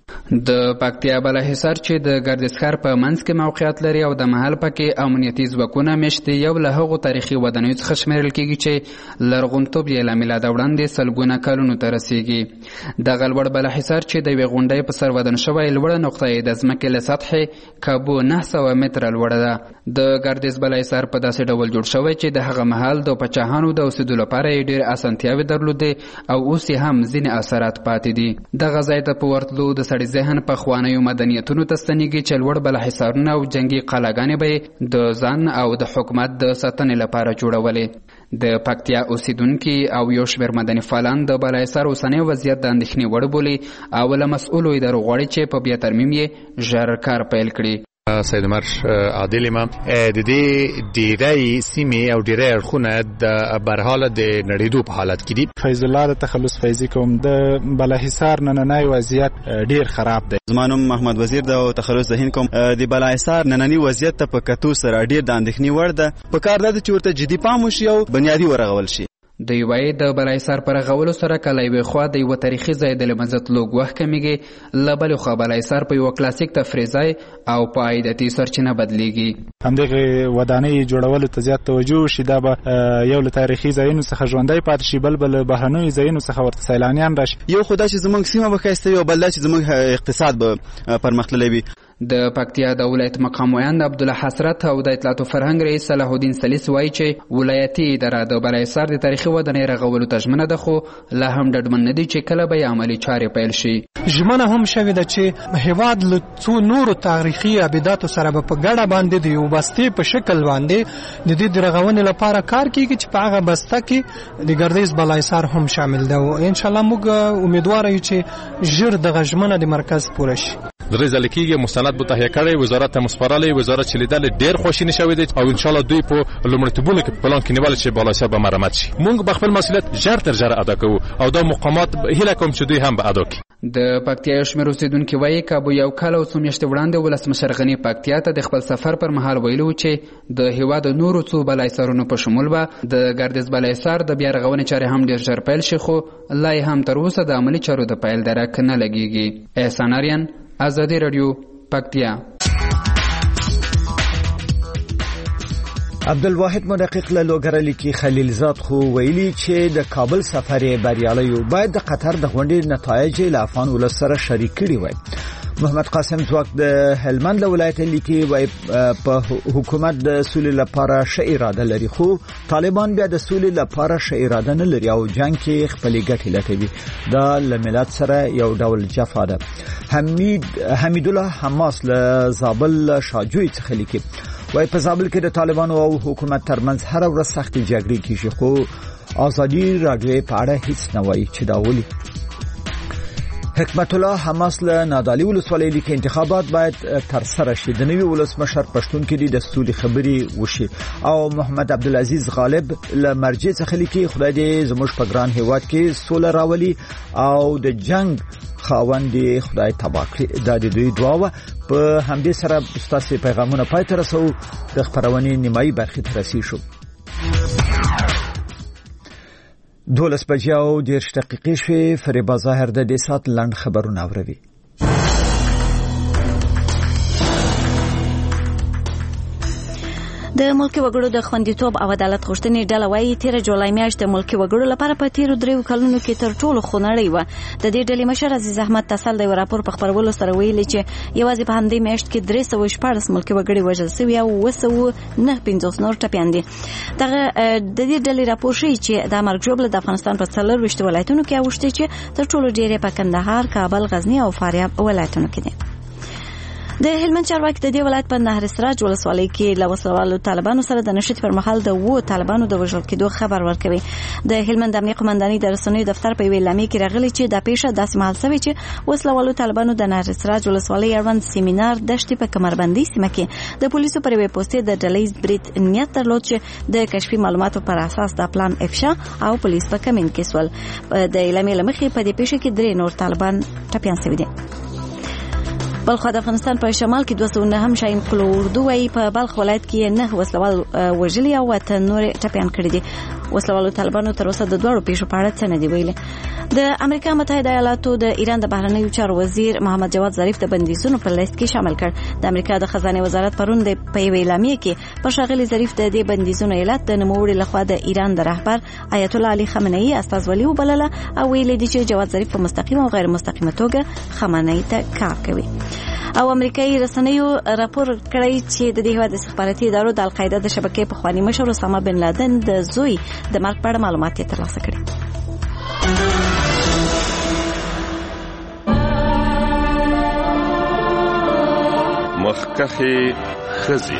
د پکتیا بالاحصار چې د ګردیز ښار په منځ کې موقعیت لري او د محل پکې امنیتي ځواکونه مشتي یو له هغو تاریخي ودانیو څخه شمیرل کېږي چې لرغونتوب یې له میلاده وړاندې سلګونه کلونو ته رسیږي. دغه لوړ بالاحصار چې د یوې غونډۍ په سر ودان شوی لوړه نقطه یې د ځمکې له سطحې کابو 900 متره لوړه ده. د ګردیز بالاحصار په داسې ډول جوړ شوی چې د هغه محل د پاچاهانو د اوسېدو لپاره یې ډېر اسانتیاوې درلودې او اوس یې هم ځینې اثرات پاتې دي. دغه ځای ته په ورتلو د سړي ذهن په خوانیو مدنیتونو ته ستنېږي چې لوړ بالاحصارونه او جنگي قلاګانې به د ځان او د حکومت د ساتنې لپاره جوړولې. د پکتیا اوسیدونکي او یو شمېر مدني فعالان د بالاحصار اوسنی وضعیت د اندېښنې وړ بولي او له مسؤلو ادارو غواړي چې په بیا ترمیم یې ژر کار پیل کړي. سید عمر عادل امام د دې ډیری سیمې او ډیری اړخونه د برحاله د نړیدو په حالت کې دي. فیض الله د تخلص فیضی کوم د بالاحصار نننی وضعیت ډیر خراب دی. زمانم محمد وزیر د تخلص ذهن کوم د بالاحصار نننی وضعیت ته په کتو سره ډیر د اندېښنې وړ ده. په کار ده چې ورته جدي پام وشي او بنیادی ورغول شي. د یوې د بالاحصار پر غولو سره کله یو خو د یو تاریخي ځای د لمزت لوګ وخت کمیږي، لبل خو بالاحصار په یو کلاسیک تفریح ځای او پایدتی سرچینه بدلیږي. همدغه ودانۍ جوړولو ته زیات توجه شي، دا به یو له تاریخي ځایونو څخه ژوندۍ پاتې شي، بل بهرنیو ځایونو څخه ورته سیلانیان راشي. یو خدای چې زموږ سیمه به ښایسته وي او بل چې زموږ اقتصاد به پرمختللی وي. د پکتیا د ولایت مقام ویاند عبدالله حسرت او د اطلاعات او فرهنګ رئیس صلاح الدین سلیس وایي چې ولایتي اداره د بالاحصار د تاریخي ودانۍ رغولو ته ژمنه ده، خو لا هم ډډمن نه دي چې کله به عملي چارې پیل شي. ژمنه هم شوې ده چې هیواد له څو نورو تاریخي ابداتو سره به په ګډه باندې د یو بستې په شکل باندې د دې د رغونې لپاره کار کیږي چې په هغه بسته کې د ګردیز بالاحصار هم شامل ده او ان شاء الله موږ امیدوار یو چې ژر دغه ژمنه د مرکز پوره شي. درې ځله کېږي مستند به تهیه کړی، وزارت ته مسپارلی، وزارت چې لیدل ډېر خواشینی شوی دی او ان شاء الله دوی په لومړیتوبونو کې پلان کې نیول چې بالاحصار به مرمت شي. موږ به خپل مسؤلیت ژر تر ژره ادا کوو او دا مقامات هیله کوم چې دوی هم به ادا کړي. د پکتیا یو شمېر اوسېدونکي وایي کابو یو کال او څو میاشتې وړاندې ولسمشر غني پکتیا ته د خپل سفر پر مهال ویلي و چې د هېواد نورو څو بالاحصارونو په شمول به د ګردیز بالاحصار د بیا رغونې چارې هم ډېر ژر پیل شي، خو لا یې هم تر اوسه د عملي چارو د پیل درک نه لګېږي. احسان آریان، ازادي راډیو، پکتیا. عبدالواحد مدقق له لوګر لیکي خلیلزاد خو ویلي چې د کابل سفر بریالی باید د قطر د غونډې نتایج له افغان ولس سره شریک کړي وای. محمد قاسم ځواک د هلمند له ولایت لیکي وای په حکومت د سولې لپاره ښه اراده لري، خو طالبان بیا د سولې لپاره ښه اراده نه لري او جنگ کې خپلې ګټې لټوي. دا له ملت سره یو ډول جفا ده. حمید الله حماس له زابل شاجوی څخه لیکي وای په زابل کې د طالبانو او حکومت ترمنځ هر ورځ سختې جګړې کیږي، خو ازادي راډیو په اړه هیڅ نه وایي چې دا ولي. حکمت الله حماس له نادعلي ولسوالۍ لیکي انتخابات باید تر سره شي، د نوي ولسمشر پښتون کې د سولې خبرې وشي. او محمد عبدالعزیز غالب له مرجع څخه لیکي خدای دې زموږ په ګران هیواد کې سوله راولي او د جنگ خاوندې خدای تبا کړي. دا د دوی دعا وه. په همدې سره ستاسو پیغامونه پای ته رسو. د خبرونې نیمایي برخې ته رسیږو. 12 بجې او 10 دقیقې شوې. فریبا ظاهر د دې سات لنډ خبرونه اوروي. د ملکي وګړو د خوندیتوب او عدالت غوښتنې ډله وايي 13 جولای میاشت د ملکي وګړو لپاره په تیرو 3 کلونو کې تر ټولو خونړۍ وه. د دې ډلې مشر عزیز احمد تسل د یو راپور په خپرولو سره ویلي چې یوازې په همدې میاشت کې 314 ملکي وګړي وژل شوي او 259 نور ټپیان دي. د دې ډلې راپور ښیي چې د مرګ ژوبله د افغانستان په 24 ولایتونو کې اوښتې چې تر ټولو ډېرې په کندهار، کابل، غزني او فاریاب ولایتونو کې دي. د هلمند چارواکي د دې ولایت په نهر سراج ولسوالۍ کې له وسلوالو طالبانو سره د نشټ پر مهال د 2 طالبانو د وژل کېدو خبر ورکوي. د هلمند امنیه قومندانۍ د رسنیو دفتر په ویل لامې کې راغلي چې د پیښه داسې مهال شوې چې وسلوالو طالبانو د نهر سراج ولسوالۍ اړوند سیمینار دشتې په کمربندۍ سیمه کې د پولیسو پر ویب پوسټ د ډلهیز برید نیت درلود چې د کشفي معلوماتو پر اساس د پلان افشا او پولیس په کمین کې سول. د اعلامیې لمخې په دې پیښه کې 3 نور طالبان ټپیان شوي دي. بلخ د افغانستان په شمال کې 209 شاهین قلو اردو وايي په بلخ ولایت کې 9 وسلوال وژلي او 8 نور ټپیان کړي دي. وسلوالو طالبانو تر اوسه د دوړو پیښو په اړه څه نه دی ویلي. د امریکا متحده ایالاتو د ایران د بهرنیو چارو وزیر محمد جواد ظریف د بندیزونو په لیست کې شامل کړ. د امریکا د خزانه وزارت پرون د په اعلامیه کې پر ښاغلي ظریف د دې بندیزونو علت د نوموړي لخوا د ایران د رهبر آیت الله علي خامنه‌ای استازولي وبلله او ویلي دي چې جواد ظریف په مستقیم او غیر مستقیمه توګه خامنه‌ای ته کار کوي. او امریکایي رسنیو راپور کړی چې د دې هیواد استخباراتي ادارو د القاعده د شبکې په خواني مشر اسامه بن لادن د زوی د مرګ په اړه معلومات ترلاسه کړي. مخکخي خزي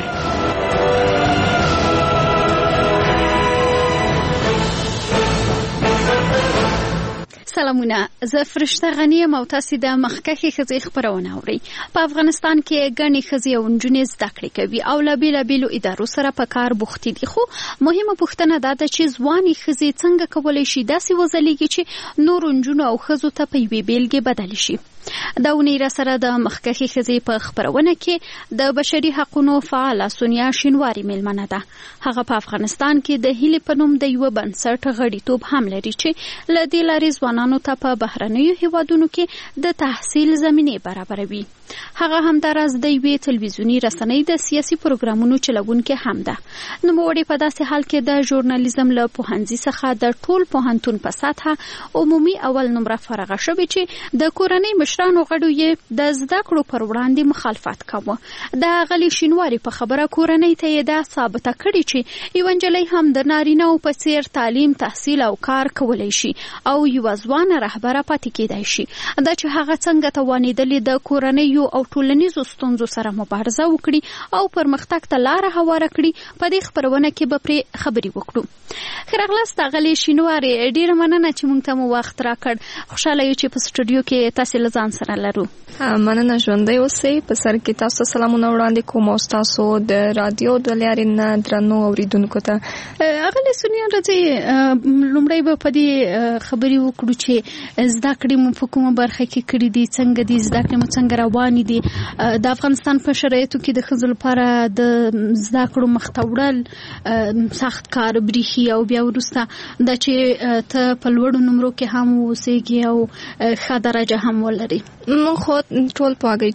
سلامونه، زه فرشته غنی یم او تاسو د مخکخي خزي خبرونه اورئ. په افغانستان کې ګڼې ښځې او نجونې زده کړې کوي او له بېلابېلو ادارو سره په کار بوختې دي، خو مهمه پوښتنه دا ده چې ځوانې ښځې څنګه کولی شي داسې وځلیږي چې نورو نجونو او ښځو ته په یوې بېلګې بدلې شي. دا اونۍ را سره د مخکخي ښځې په خپرونه کې د بشري حقونو فعاله سونیا شینواري میلمنه ده. هغه په افغانستان کې د هیلې په نوم د یوه بنسټ غړیتوب هم لري چې له دې لارې ځوانانو ته په بهرنیو هیوادونو کې د تحصیل زمینې برابروي. هغه همداراز د یوې تلویزیوني رسنۍ د سیاسي پروګرامونو چلوونکې هم ده. نوموړې په داسې حال کې د ژورنالیزم له پوهنځي څخه د ټول پوهنتون په سطحه عمومي اول نمره فارغه شوې چې د کورنۍ مشرانو غړو یې د زده کړو پر وړاندې مخالفت کوه. د غلي شینواري په خبره کورنۍ ته یې دا ثابته کړې چې یوه نجلۍ هم د نارینه‌و په څیر تعلیم، تحصیل او کار کولی شي او یوه ځوانه رهبره پاتې کېدای شي. دا چې هغه څنګه توانېدلې د کورنۍ او ټولنیزو ستونزو سره مبارزه وکړي او پرمختګ ته لاره هواره کړي، په دې خبرونه کې به پرې خبرې وکړو. ښه راغلاست غلي شینواري، ډېره مننه چې موږ ته مو وخت راکړ. خوشحاله یو چې په سټوډیو کې تاسې له ځان سره لرو. مننه، ژوندی اوسئ. په سر کې تاسو سلامونه وړاندې کوم او تاسو د رادیو د لارې نه درنو اوریدونکو ته. غلي سونیا راځي، لومړی به په دې خبرې وکړو چې چې زده کړې مو په کومه برخه کې کړې دي، څنګه دي زده کړې مو څنګه روانې دي. د افغانستان په شرایطو کې د ښځو لپاره د زده کړو مخته وړل سخت کار بریښي او بیا وروسته دا چې ته په لوړو نمرو کې هم اوسېږي او ښه درجه هم ولري. موږ خو ټول پوهېږو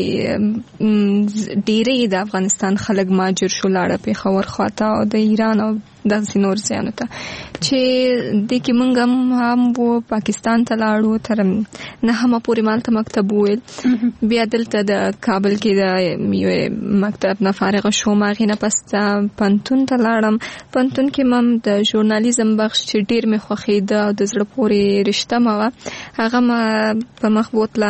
چې ډېری د افغانستان خلک مهاجر شو، لاړه پېښور خواته او د ایران او داسې نور ځایونو ته چې د کې موږ هم پاکستان ته لاړو، تر 9 پورې مالته مکتب وویل. بیا دلته د کابل کې د یو مکتب نه فارغه شوم، هغې نه پس پوهنتون ته لاړم. پوهنتون کې مم د ژورنالیزم بخش چې ډېر مې خوښېده او د زړه پورې رشته مې وه، هغه مې په مخ بوتله.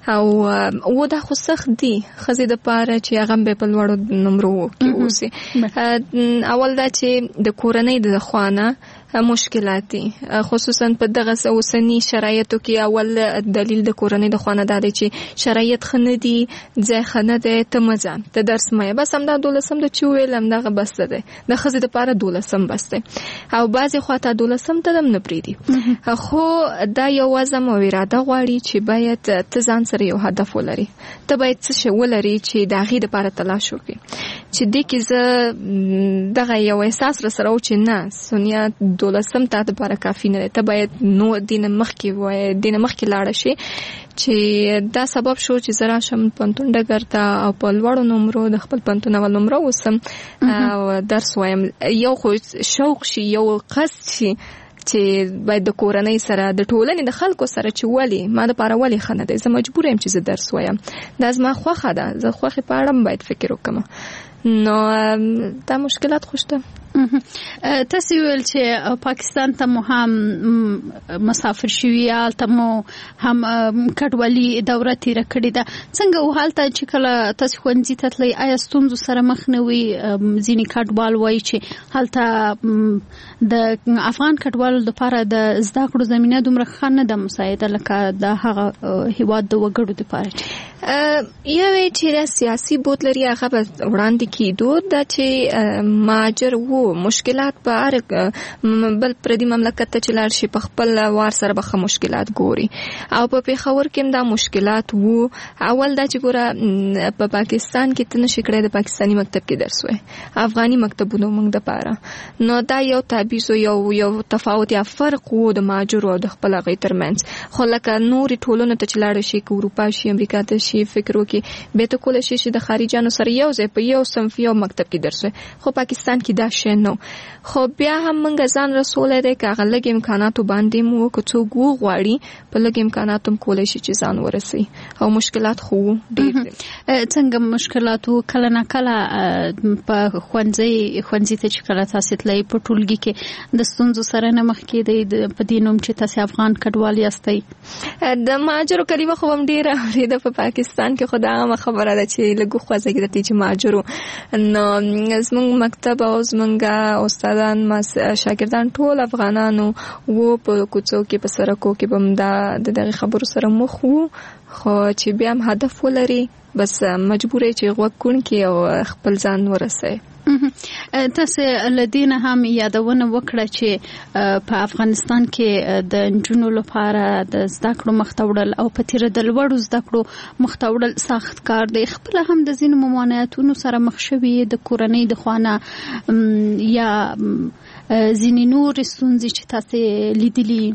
او دا خو سخت دي ښځې دپاره چې هغه به په لوړو نمرو کې اوسي. اول دا چې د کورنۍ د خوا نه مشکلات دي، خصوصا په دغه اوسني شرایطو کې. اول دلیل د کورنۍ د خوا نه دا دی چې شرایط ښه نه دي، ځای ښه نه دی، ته مه ځه، ته درس مه یې. بس همدا 12 د چې وویل همدغه بس دی، د ښځې دپاره 12 بس دی. او بعضې خواته 12 ته هم نه پرېږدي. خو دا یو عزم او اراده غواړي چې باید ته ځان سره یو هدف ولري، ته باید څه شی ولري چې د هغې دپاره تلاش وکړي. چې دې کې زه دغه یو احساس را سره و چې نه، سونیا 12 ته دپاره کافي نه دی، ته باید نو دینه مخکې لاړه شي. چې دا سبب شو چې زه راشم پوهنتون ډګر ته او په لوړو نمرو د خپل پوهنتون اول نمره اوسم او درس وایم. یو خو شوق شي، یو قصد شي چې باید د کورنۍ سره د ټولنې د خلکو سره چې ولې ما دپاره ولې ښه نه دی، زه مجبور یم چې زه درس وایم، دا زما خوښه ده، زه خوښې په اړه باید فکر وکړم. نو دا مشکلات خو شته. تاسو ویل چې پاکستان ته مو هم مسافر شوي، هلته مو هم کډوالي دوره تېره کړې ده. څنګه و هلته چې کله تاسو ښوونځي ته تلئ، آیا ستونزو سره مخ نه وي؟ ځینې کډوال وایي چې هلته د افغان کډوالو لپاره د زده کړو زمینه دومره ښه نه ده مساعده لکه د هغه هېواد د وګړو دپاره. یوې چې د سیاسي بود لري هغه به وړاندې کېدو، دا چې مهاجر وو مشکلات په هر بل پردي مملکت ته چې لاړ شي په خپل وار سره به ښه مشکلات ګوري. او په پېښور کې هم دا مشکلات وو. اول دا چې ګوره په پاکستان کې ته نشي کړی د پاکستاني مکتب کې درس وای، افغاني مکتبونو موږ دپاره. نو دا یو تابیز او یو تفاوت یا فرق وو د مهاجرو او د خپل هغوی ترمنځ. خو لکه نورې ټولنو ته چې لاړه شي، که اروپا شي، امریکا ته شي، فکر وکړي بیا ته کولی شي چې د خارجیانو سره یو ځای په یو صنف یو مکتب کې درس وای. خو پاکستان کې دا شی نو. خو بیا هم موږ ځان رسولی دی که هغه لږ امکاناتو باندې مو که څوک وغواړي په لږ امکاناتو هم کولی شي چې ځان ورسوي. او مشکلات خو ډېر دي. څنګه مشکلات وو؟ کله نه کله په ښوونځي ته چې کله تاسې تلئ په ټولګي کې د ستونزو سره نه مخ کېدئ په دې نوم چې تاسې افغان کډوال یاستئ؟ د مهاجرو کلمه خو هم ډېره اورېده په پاکستان کې، خو دا عامه خبره ده چې لږ وخوځېږي درته چې مهاجرو. نو زموږ مکتب او زموږ استادان شاګردان ټول افغانانو وو. په کوڅو کې په سړکو کې به هم د دغې خبرو سره مخ وو، خو چې بیا هم هدف ولري بس مجبور یې چې غوږ کړي او خپل ځان ورسوي. تاسو له دې نه هم یادونه وکړه چې په افغانستان کې د نجونو لپاره د زده کړو مخته وړل او په تیره د لوړو زده کړو مخته وړل سخت کار دی. خپله هم د ځینو ممانعتونو سره مخ شوي د کورنۍ د خوا نه یا ځینې نورې ستونزې چې تاسې لیدلي؟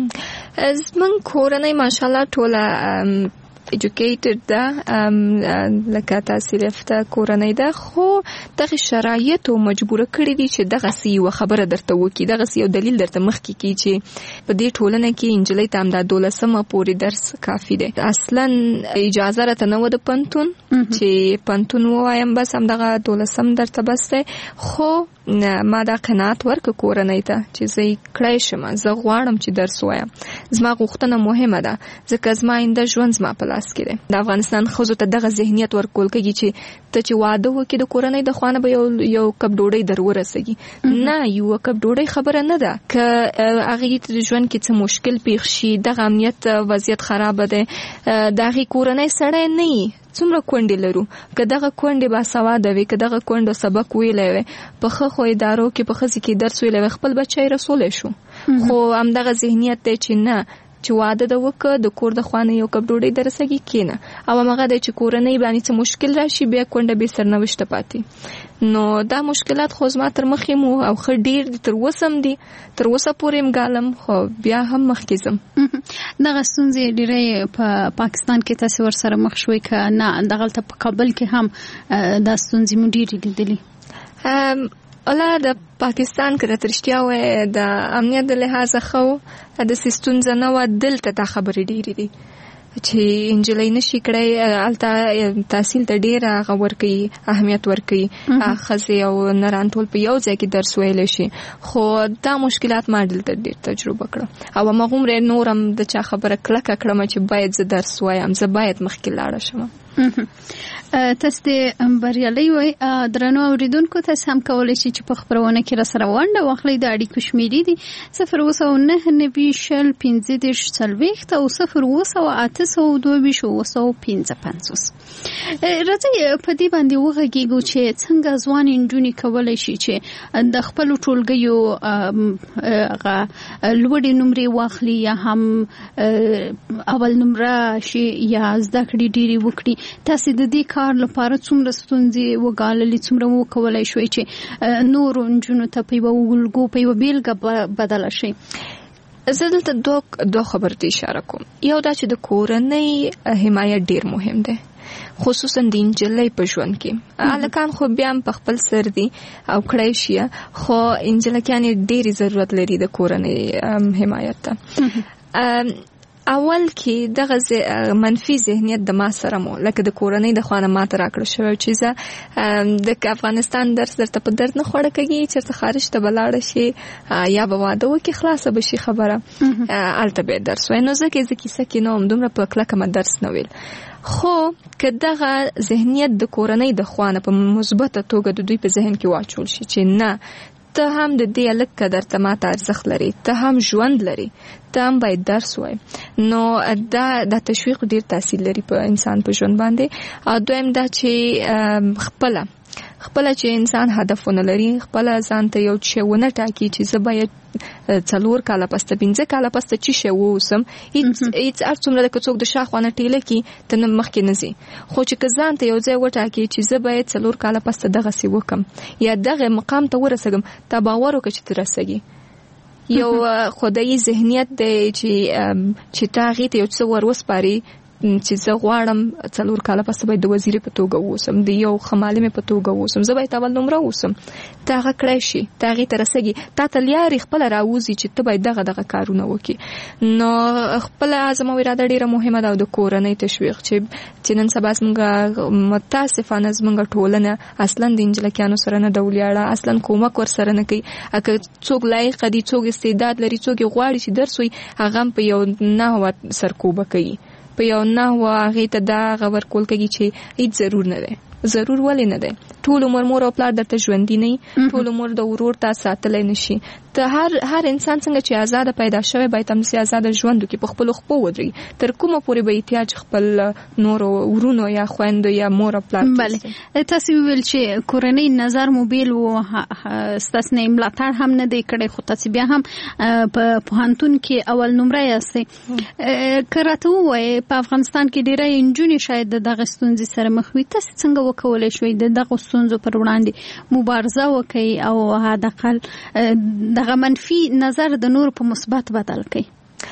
زموږ کورنۍ ماشاءالله ټوله educated ده، لکه تحصیل یافته کورنۍ ده، خو دغه شرایطو مجبوره کړي دي چې دغسې یوه خبره درته وکړي، دغسې یو دلیل درته مخکې کړي چې په دې ټولنه کې نجلۍ ته همدا 12 پورې درس کافي دی. اصلا اجازه راته نه وه د پوهنتون چې پوهنتون ووایم، بس همدغه 12 درته بس دی. خو ما دا قناعت ورکړه کورنۍ ته چې زه یې کړی شم، زه غواړم چې درس وایم. زما غوښتنه مهمه ده ځکه زما آینده ژوند زما په لاس کې دی. د افغانستان ښځو ته دغه ذهنیت ورکول کېږي چې ته چې واده وکړې د کورنۍ د خوا نه به یو کپ ډوډۍ در ورسېږي. نه، یوه کپ ډوډۍ خبره نه ده. که هغې ته د ژوند کې څه مشکل پیښ شي، دغه امنیت وضعیت خرابه دی، د هغې کورنۍ سړی نه وي. څومره کونډې لرو، که دغه کونډې باسواده وي، که دغه کونډو سبق ویلی وی، په ښه ادارو کې په ښځې کې درس ویلی وی، خپل بچی رسولی شو. خو همدغه ذهنیت دی چې نه، چې واده د وکړه د کور د خوانه یو کپ ډوډۍ درسګي کینه او هغه د چې کورنۍ باندې څه مشکل راشي بیا کونډه به سرنوشت پاتې نو دا مشکلات خو زما تر مخې مو او خ ډیر تر وسم دي تر وسه پورې مګالم خو بیا هم مخکې زم دغه ستونزې ډیرې په پاکستان کې تاسو ور سره مخ شوي که نه دغلته په کابل کې هم دا ستونزې مو ډیرې لیدلې اولا د پاکستان کې راترشتیا وې د امنیت د لحاظه خو د سیستونزه نو دلته د خبرې ډیرې دي چې انجلۍ نشي کړای الته تحصیل ته ډیر غور کوي اهمیت ورکوي خزه او نران ټول په یو ځای کې درس ویل شي خو دا مشکلات ما دلته ډیر تجربه کړم او مغوم رې نورم د چا خبره کلکه کړم چې باید زه درس وایم زه باید مخکې لاړ شم تاسو د بریالي وي درنو اوریدونکو تاسو هم کولای شئ چې په خبرونه کې را سره ونده واخلئ د اړیکو شمیرې دي 029901540 او 0298255 راځي په دې باندې وغږیږو چې څنګه ځوان نجونې کولای شي چې د خپل ټولګیو لوړې نمرې واخلي یا هم اول نمره شي یا زده کړې ډېرې وکړي تاسو د دې کار لپاره څومره ستونزې وګاللې څومره مو کولای شوي چې نورو نجونو ته په یوه الګو په یوه بیلګه بدله شي زه دلته دوه خبرو ته اشاره کوم یو دا چې د کورنۍ حمایت ډیر مهم دی خصوصا د انجلۍ په ژوند کې هلکان خو بیا هم په خپل سر دي او کړی شي خو انجلکیانې ډېرې ضرورت لري د کورنۍ حمایت ته اول کې دغه منفي ذهنیت د ما سره مو لکه د کورنۍ د خوانه ماته راکړل شوی چې زه د افغانستان درس درته په درد نه خوړه کوي چېرته خارج ته به لاړه شي یا به واده وکړي خلاصه به شي خبره هلته به یې درس وایي نو زه کیسه کې نه وم دومره په کلکه مې درس نه ویل خو که دغه ذهنیت د کورنۍ د خوانه په مثبته توګه د دوی په ذهن کې واچول شي چې نه ته هم د دې هلک قدر ته ماته ارزښت لري ته هم ژوند لري ته هم باید درس وای نو دا تشویق ډیر تاثیر لري په انسان په ژوند باندې او دویم دا چې خپل چې انسان هدفونه لري خپل ځان ته یو څه ونه ټاکي چې زه باید 4 کاله پسته 15 کاله پسته چې شی ووسم هیڅ ارڅومره د کڅوک د شاخونه ټیله کې ته مخکې نزي خو چې ځان ته یو ځای وټاکي چې زه باید 4 کاله پسته دغه سی وکم یا دغه مقام ته ورسېږم تا باور وکړي چې ترسېږي یو خدای ذهنیت دی چې تاغې ته یو څه وروسپاري چې زه غواړم 4 کاله پس باید د وزیر په توګه ووسم د یو خمالمه په توګه ووسم زه باید اول نمره ووسم تا هغه کړی شي تا هغې ته رسېږي تا ته لیارې خپله راوځي چې ته باید دغه کارونه وکړي نو خپله زما اراده ډېره مهمه ده او د کورنۍ تشویق چې نن سبا زموږ متاسفانه زموږ ټولنه اصلا د انجلکیانو سره نه ده ولاړه اصلا کومک ورسره نه کوي که څوک لایق دي څوک استعداد لري څوک غواړي چې درس وي هغه هم په یو نحوه سرکوبه کوي په یو نحوه هغې ته دا غور کول کوي چې هیڅ ضرور نه دی ضرور ولې نه دی ټول عمر مور او پلار درته ژوندي نه ټول عمر د ورور تا ساتلی نشي ته هر انسان څنګه چې آزاده پیدا شوی باید همداسې آزاده ژوند وکړي په خپلو خپو ودرېږي تر کومه پورې به احتیاج خپل نورو ورونو یا خویندو یا مور او پلار بله تاسې وویل چې کورنۍ نظر مو بیل و ستاسې نه ملاتړ هم نه دی کړی خو تاسې بیا هم په پوهنتون کې اول نمره یاستئ که راته ووایې په افغانستان کې ډېری نجونې شاید د دغه ستونزې سره مخ وي تاسې څنګه وکولی شوئ د دغو ستونزو پر وړاندې مبارزه وکړئ او حداقل دغه منفي نظر د نور په مثبت بدل کړئ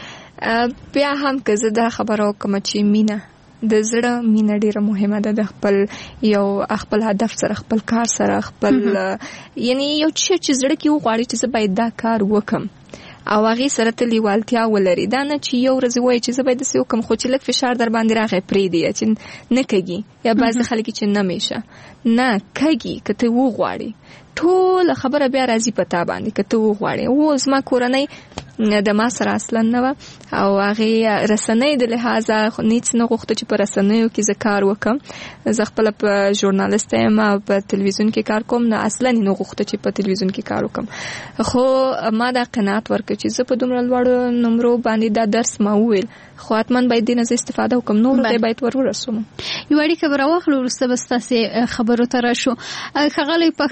بیا هم که زه دا خبره وکړم چې مینه د زړه مینه ډیره مهمه ده د خپل هدف سره خپل کار سره خپل یعنی یو چې زړه کې وغواړي چې زه باید دا کار وکم او هغې سره ته لیوالتیا ولري دا نه چې یو ورځ وایي چې زه باید داسې وکړم خو چې لږ فشار در باندې راغی پرېږدي یا چې نه کږي یا بعضې خلک چې نه میشه نه کږي که ته وغواړې ټوله خبره بیا راځي په تا باندې که ته وغواړې زما کورنۍ د ما سره اصلا نه وه او هغې رسنۍ د لحاظه هیڅ نه غوښته چې په رسنیو کې زه کار وکړم زه خپله په ژورنالسته یم او په تلویزیون کې کار کوم نه اصلا نه غوښته چې په تلویزیون کې کار وکړم خو ما دا قناعت ورکړ چې زه په دومره لوړو نمرو باندې دا درس ما وویل خو حتما باید دې نه زه استفاده وکړم نورو ته باید ورسوم یو اړیکه به راواخلو وروسته به ستاسې خبرو ته راشو ښاغلی پښتون له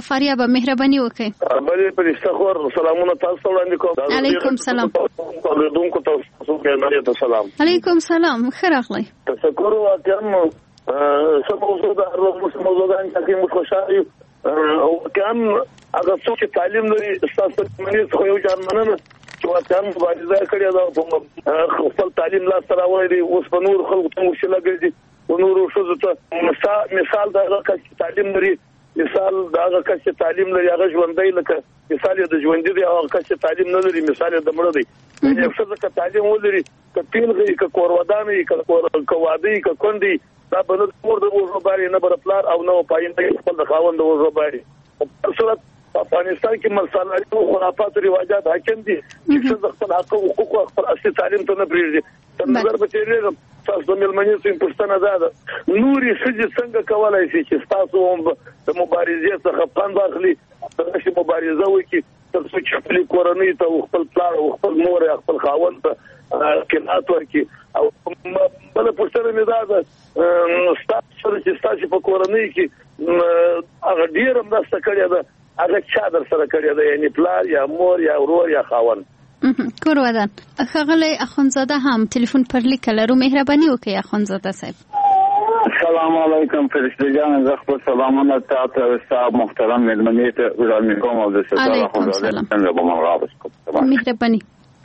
فاریاب مهرباني وکړئ. بلې پرشته خور سلامونه تاسو ته وړاندې کوم. علیکم سلام. اوریدونکو تاسو ته سلام. علیکم سلام. ښه راغلی. تشکر واقعا سم موضوع ده هر موضوع ده چې موږ خوشاله او کم هغه څوک چې تعلیم لري تاسو منځ خو یو ځان مننه چې واقعا مبارزه کړې ده په خپل تعلیم لا سره وایي اوس په نور خلکو ته مشکله ګرځي او نور شو ته مثال دا هغه چې تعلیم لري مثال دا هغه چې تعلیم لري هغه ژوندۍ لکه مثال د ژوندۍ دی هغه چې تعلیم نه لري مثال د مړ دی یو څه چې تعلیم ولري ک پیلغي ک کوروداني ک وادي ک کندي دا بل مور د وزباري نه بر پلار او نو پاینده خپل د خاوند د وزباري په صورت افغانستان کې مسالې او خرافات او رواجات حاکم دي چې خپل حق او حقوق او خپل اصلي تعلیم ته نه پریږدي تر نظر به تیریږم تاسو د ملمنې څخه پښتنه ده نوري سجې څنګه کولای شي چې تاسو د مبارزې څخه پند واخلي چې مبارزه وکړي تر څو چې خپل کورنۍ ته خپل پلار او خپل مور او خپل خاوند ته قناعت ورکړي او بل پښتنه مې ده تاسو چې تاسو په کورنۍ کې هغه ډیر مرسته کړې ده هغه چا در سره کړی دی یعنی پلار یا مور یا ورور یا خاوند. کور ودان ښاغلی اخوندزاده هم تلیفون پر لیک لرو مهرباني وکړئ اخوندزاده صاحب. سلام علیکم فرشته جان زه خپل سلامونه تاسو صاحب محترم مېلمنې ته وړاندې کوم او د ستاسو اخوندزاده څنګه به مرحبا کوم. مهرباني.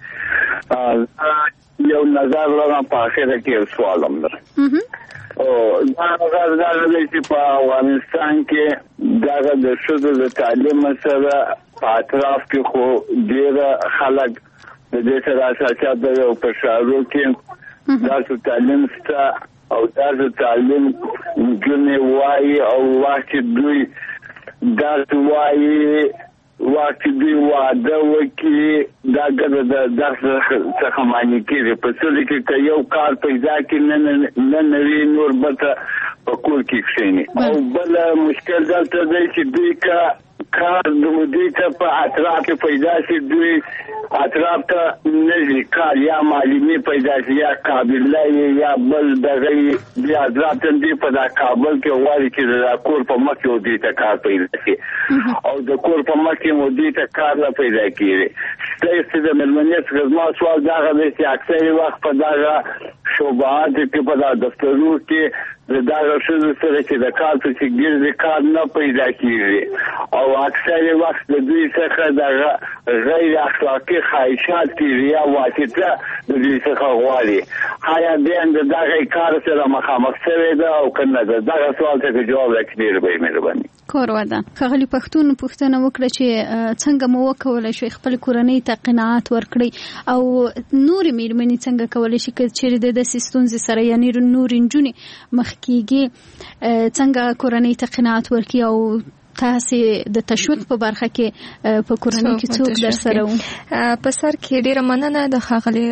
یو نظر لرم په اخره کې یو سوال هم لرم. دا نظر دا دی چې په افغانستان کې دغه د ښځو د تعلیم سره په اطراف کې خو ډېره خلک د دې سره اساسات دی او په ښارو کې داسې تعلیم شته او داسې تعلیم نجونې وایي او وخت دوی داسې وایي وخت دوی واده وکړي دا ګډه د درس څخه معنی کېږي په څه کې که یو کار پیدا کړي نه نوي نور به په کور کې کښېني او بل مشکل دلته دی چې دوی که کار دوی ته په اطراف کې پیدا شي دوی اطراف ته نه کار یا معلومي پیدا شي یا قابله یا بل دغه بیا اطراف ته دی په دا کابل کې غواړي چې د کور په مخ کې دوی ته کار پیدا شي او د کور په مخ کې مو دوی ته کار نه پیدا کېږي. ستاسو د مېلمنې څخه زما سوال دغه دی چې اکثر وخت په دغه شوبهات کې په دا دفترونو کې د دغه ښځو سره چې د کار په چې ګرځي کار نه پیدا کېږي او اکثر وخت د دوی څخه دغه غیر اخلاقي خواهشات کېږي یا واسطه د دوی څخه غواړي. آیا بیا د دغه کار سره مخامخ شوی ده او که نه ده؟ دغه سوال ته جواب راکړئ ډېر به یې مهرباني. کور ودان ښاغلي پښتون پوښتنه وکړه چې څنګه مو وکولی شئ خپل کورنۍ ته قناعت ورکړئ او نورې مېرمنې څنګه کولی شي که چیرې د داسې ستونزې سره یعنې نورې نجونې مخ کېږي څنګه کورنۍ ته قناعت ورکړي او تاسې د تشویق په برخه کې په کورنۍ کې څوک در سره وو؟ په سر کې ډېره مننه د ښاغلي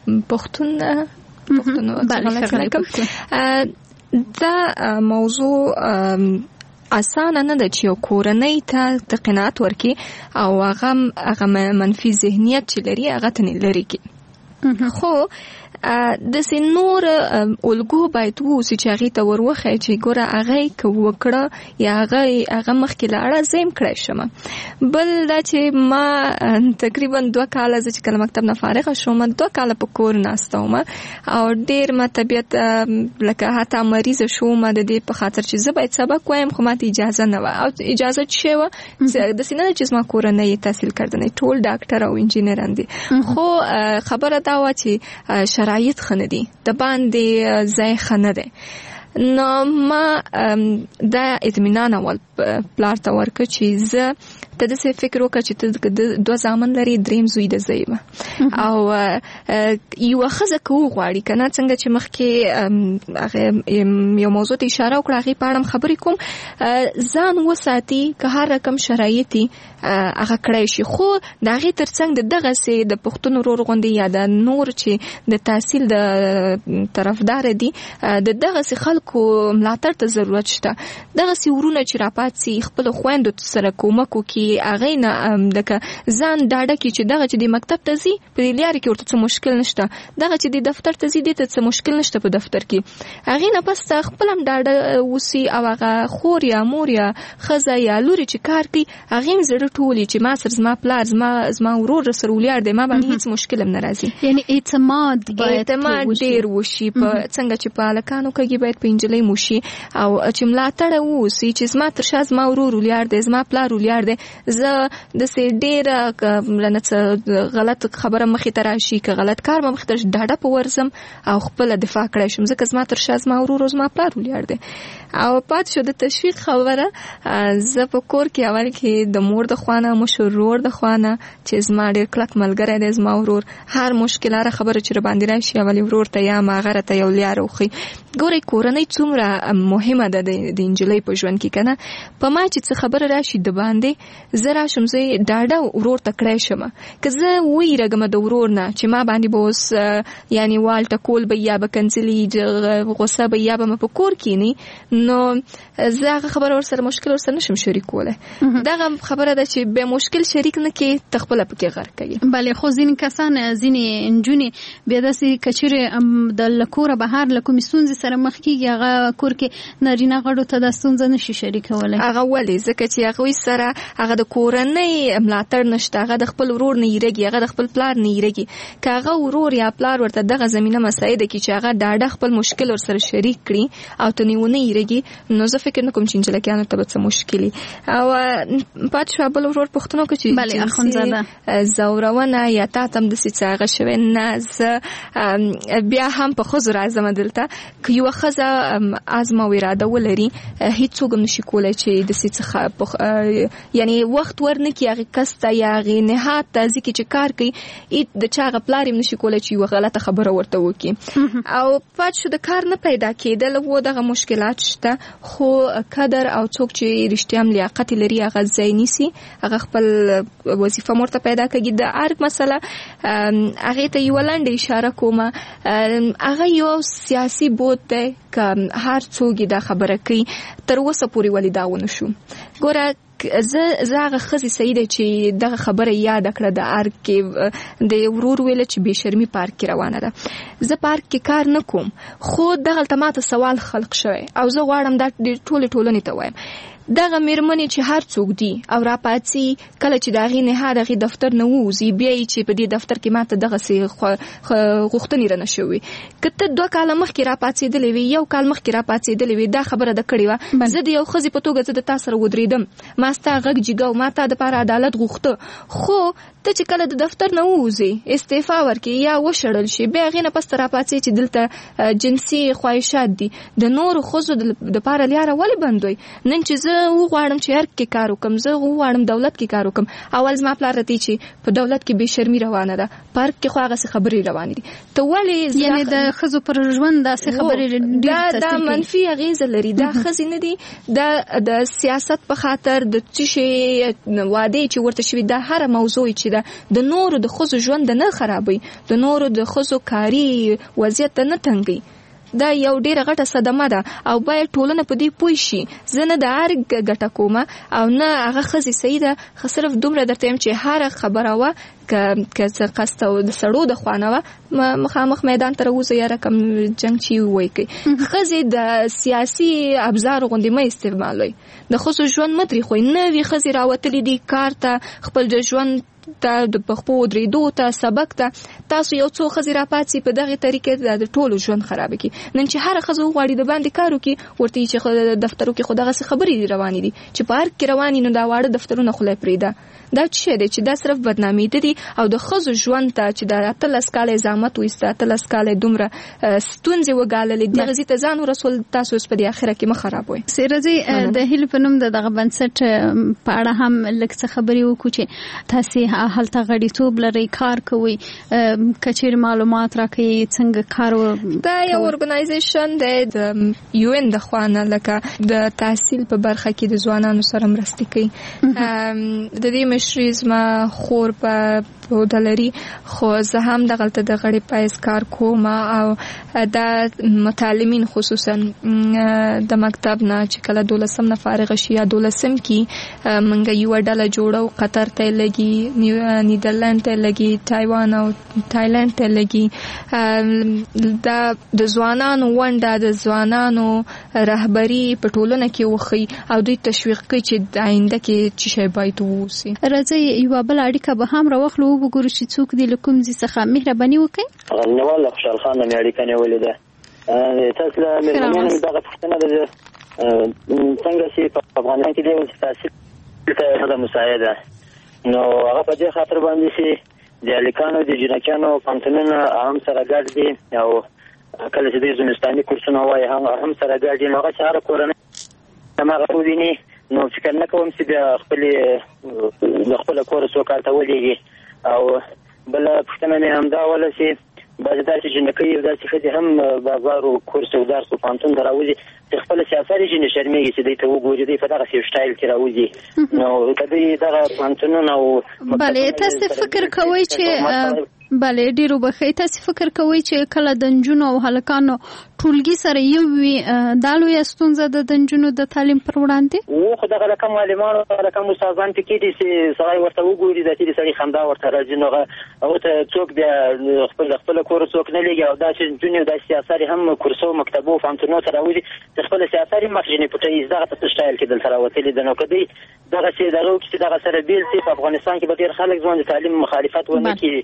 پښتون دا موضوع اسانه نه ده چې یو کورنۍ ته قناعت ورکړي او هغه منفي ذهنیت چې لري هغه ته لرې کړي خو داسې نور الګو باید واوسي چې هغې ته وروښیي چې ګوره هغه که وکړه یا هغه مخکې لاړه زه یې کړی شم. بل دا چې ما تقریبا 2 کاله زه چې کله مکتب نه فارغه شوم 2 کاله په کور ناسته وم او ډېر ما طبیعت لکه حتی مریضه شوم د دې په خاطر چې زه باید سبق وایم خو ماته اجازه نه وه او اجازه چې وه داسې نه ده چې زما کورنۍ تحصیل کردنی ټول ډاکټر او انجینران دي خو خبره دا وه چې شرایط خنه دي د باندې ځای خنه ده نو ما دا اطمینان اول پلار ته ورکړ چې زه ته داسې فکر وکړه چې ته 2 زامن لري 3 زوی د زوی او یوه ښځه که وغواړي که نه څنګه چې مخکې یو موضوع ته اشاره وکړه هغې په اړه هم خبرې کوم ځان وساتي که هر رقم شرایط هغه کړی شي خو د هغې تر څنګ د دغسې د پښتون ورور غوندې یا د نور چې د تحصیل د طرفدار دي د دغسې خلکو ملاتړ ته ضرورت شته. دغسې ورونه چې راپاتسي خپلو خویندو سره کومک وکړي کې هغه نه دغه ځان ډاډه کی چې دغه چې د مکتب ته ځي په لارې کې ورته څه مشکل نشته، دغه چې د دفتر ته ځي د څه مشکل نشته په دفتر کې، هغه نه پس خپل هم ډاډه وسی او هغه خور یا مور یا خزه یا لوري چې کار کوي هغه زړه ټولي چې ما سر زما پلار زما ورور سره ولر دی ما باندې هیڅ مشکل هم ناراضي، یعنی اعتماد ډیر وشي په څنګه چې په الکانو کې باید په انجلۍ موشي او چې ملاتړ ووسی چې زما تر شا زما ورور ولر دی زما پلار ولر دی، زه د سې ډیر لنه غلط خبره مخې ته راشي که غلط کار مخې ته ډاډه په ورزم او خپل دفاع کړی شم ځکه زما تر شا زما ورور زما پلار ولر دی. او پات شو د تشویق خبره زه په کور کې اول کې د مور د خوانه مشرور د خوانه چې زما ډیر کلک ملګری دی زما ورور هر مشکلاره خبره چې باندې راشي اولی ورور ته یا ماغره ته یو لیار وخی. ګوري کورنۍ څومره مهمه ده د انجلۍ په ژوند کې کنه په ما چې څه خبره راشي د باندې زه راشم زه ډاډه ورور ته کړی شم که زه ویرګم د ورور نه چې ما باندې بوس یعنی والټه کول به یا به کنسلی غوسه به یا به په کور کې نه نو زه هغه خبره ورسره مشکل ورسره نشم شریکوله. دغه خبره ده چې به مشکل شریک نه کې تخپل پکې غر کوي. بله خو ځینې کسان ځینې انجونې بیا داسې کچېرې د لکوره بهر له کومې ستونزې سره مخ کېږي هغه کور کې نارینه غړو ته دا ستونزه نشي شریکولی. هغه ولې ځکه چې هغوی سره هغه د کورنۍ ملاتړ نشته، هغه د خپل ورور نه یېرېږي، هغه د خپل پلار نه یېرېږي. که هغه ورور یا پلار ورته دغه زمینه مساعده کړي چې هغه ډاډه خپل مشکل ورسره شریک کړي او ته ونه یېرېږي نو زه فکر نه کوم چې انجلکیانو ته به څه مشکلي. او پات شو بل ورور پوښتنه وکړه چې بله اخندزاده زورونه یا تا ته هم داسې څه هغه شوی نه. زه بیا هم په ښځو راځم دلته که یوه ښځه ازمه او اراده ولري هېڅوک هم نشي کولی چې داسې څه یعنی وخت ورنه کړي هغې کس ته یا هغې نهاد ته ځکه چې کار کوي د چا هغه پلار هم نشي کولی چې یوه غلطه خبره ورته وکړي. او پات شو د کار نه پیدا کېدل و دغه مشکلات شته خو قدر او څوک چې رښتیا هم لیاقت لري هغه ځای نیسي هغه خپل وظیفه مرته پیدا کوي. د ارګ مسله هغې ته یوه لنډه اشاره کومه هغه یو سیاسي بود دی که هر څوک دا خبره کوي تر اوسه پورې ولې دا ونه شو. ګوره زه هغه ښځې صحیح دی چې دغه خبره یاده کړه د ارګ کې د ورور ویله چې بې شرمي پارک کې روانه ده. زه پارک کې کار نه کوم خو دغلته ماته سوال خلق شوی او زه غواړم دا ټولې ټولنې ته وایم دغه میرمنې چې هر څوک دي او راپاڅي کله چې د هغې نهاد هغې دفتر نه ووځي بیا یې چې په دې دفتر کې ماته دغسې غوښتنې رانه شوي که ته 2 کاله مخکې راپاڅېدلې وي 1 کال مخکې راپاڅېدلې وي دا خبره ده کړې وه زه د یو ښځې په توګه زه د تا سره ودرېدم ما ستا غږ جګه او ما تا دپاره عدالت غوښته خو ته چې کله د دفتر نه ووځې استعفا ورکړې یا وشړل شي بیا هغې نه پس ته راپاڅې چې دلته جنسي خواهشات دي د نورو ښځو دپاره لیاره ولې بندوي. نن چې زه وغواړم چې ارګ کې کار وکړم زه وغواړم دولت کې کار وکړم اول زما پلار راته چې په دولت کې بې شرمي روانه ده په ارګ کې خو هغسې خبرې روانې دي ته ولې یعنې د ښځو پر ژوند داسې خبرې دا منفي اغېزه لري دا ښځې نه دي دا د سیاست په خاطر د څه شي وعدې چې ورته شوي دا هره موضوع چې د نورو د ښځو ژوند نه خرابوي د نورو د ښځو کاري وضعیت نه تنګوي دا یو ډیره غټه صدمه ده او باید ټولنه په دې پوه شي. زه نه د ارګ ګټه کومه او نه هغه ښځې صحیح ده خو صرف دومره درته یم چې هره خبره وه که څه قصد د سړو د خوا نه وه مخامخ میدان ته راوځئ یا رقم جنګ چې ووایي کوي ښځې د سیاسي ابزارو غوندې مه استعمالوئ د ښځو ژوند مه ترېښوئ نوې ښځې راوتلي دي کار ته خپل د ژوند ته د پخپو درېدو ته سبق ته تاسو یو څو ښځې راپاڅي په دغې طریقې د ټولو ژوند خرابه کړي. نن چې هره ښځه وغواړي د باندې کار وکړي ورته یې چې دفترو کې خو دغسې خبرې روانې دي چې په ارګ کې روانې نو دا واړه دفترونه خو پرېږده دا څه دی چې دا صرف بدنامي دي او د ښځو ژوند ته چې د 18 کاله زحمت وایسته 18 کاله دومره ستونزې وګاللې دغه ځای ته ځان ورسول تاسو اوس په دې اخره کې مه خرابوئ. سېرځئ د هیلې په نوم د دغه بنسټ په اړه هم لږ څه خبرې وکړو چې تاسې هلته غړیتوب لرئ کار کوئ که چیرې معلومات راکوي څنګه کار دا یو ارګنایزیشن دی د UN د خوا نه لکه د تحصیل په برخه کې د ځوانانو سره مرستې کوي. د دې مشري زما خور په ودلري خو زه هم دغلته د غړي پایس کار کوم او د متعلمین خصوصا د مکتب نه چې کله 12 نه فارغ شي یا 12 کې منګه یو ډله جوړو قطر ته لګي نیدرلند ته لګي تایوان او تایلند ته لګي د ځوانانو ونډه د ځوانانو رهبری په ټولنه کې وخی او دوی تشویق کوي چې د آینده کې چې شی باید ووسی. راځي یو بل اړیکه به هم راوخلو وګورو چې څوک دی لکم زی څخه مهرباني وکړي. نوال خوشحال خان مې اړیکه نیولې ده. تاسو له مېرمنې دغه پوښتنه ده څنګه چې په افغانستان کې دی تاسو ته مساعده نو هغه په دې خاطر باندې چې د الیکانو د جنکانو پانتونونه هم سره ګډ دي او کله چې د زمستاني کورسونه وای هم سره ګډ دي نو هغه سره کورنۍ هغه ودیني نو فکر نه کوم چې د خپل کور سوکالته ولېږي او بل پښتنه نه هم دا ولا چې بعض داسې جنکې یو داسې خدي هم بازارو کورس او درس او پانتون دراوځي چې خپل سیاسي جن شرمېږي چې دوی ته وګوري دوی په دغه سټایل کې راوځي نو کله دغه پانتونونه او بله تاسو فکر کوئ چې بله ډیرو بخې تاسو فکر کوئ چې کله د نجونو او هلکانو ټولګي سره یو وي دا لویه ستونزه ده د نجونو د تعلیم پر وړاندې و خو دغه رقم معلمان او رقم استادان پکې دي چې سړی ورته وګوري د دې سړي خندا ورته راځي نو او ته څوک د خپل کور څوک نه لګي او دا چې نجونې د سیاسي هم کورسو مکتبو فانتونو سره وځي خپل سیاسي مخجنې پټي دغه په سټایل کې دلته راوتلي د نو کدي دغه چې دغه سره بیل چې په افغانستان کې به ډیر خلک ځوان د تعلیم مخالفت ونه کوي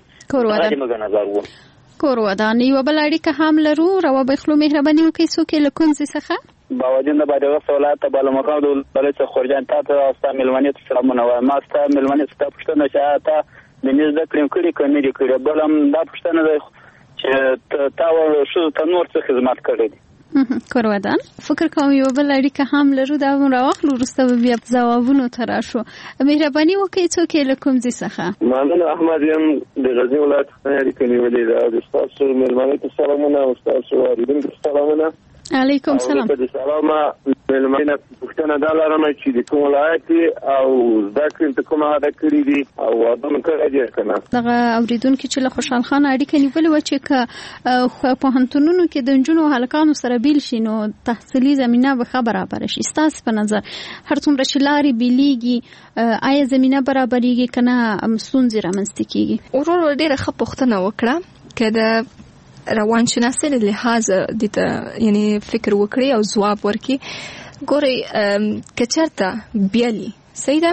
کورودان یو بل اړیکه هم لرو راو بخلو مهرباني وکړئ څوک له کونځ څخه باوجود د باندې ولایت بالا مقام د بلې خورجان تاسو او ملمنې سلامونه وایم ما ستاسو ملمنې ستاسو پښتنه شاته د نيز د کړم کړي دي کړي بلم دا پښتنه ده چې تاسو شو تنور څه خدمت کړی دي کورودان فکر کوم یو بل اړیکه هم لرو دا راوخلو وروسته بیا ځوابونو تراشو مهرباني وکړئ څوک له کوم ځای څخه مامن احمد یم د غزنی ولایت څخه اړیکه نیولې ده د تاسو ملمنې سلامونه او تاسو اوریدونکو سلامونه علیکم سلام د سلامه ملمنې پښتنه د لارمه چې د کوم ولایت او ذکر ته کومه ده کړی دي او ادم کړی دي کنه دغه اوریدونکو چې له خوشحال خان اړیکه نیولې و چې په هنتونونو کې د نجونو هلکانو سره بیل شي نو تحصیلي زمينه به برابر شي ستاسو په نظر هر څومره چې لارې بیلیږي آیا زمينه برابرېږي کنه ستونزې رامنځته کیږي ورور ډیره ښه پوښتنه وکړه کله روان شناسي له لحاظ د یعنی فکر وکړي او جواب ورکړي ګوري کچرته بیالي سیده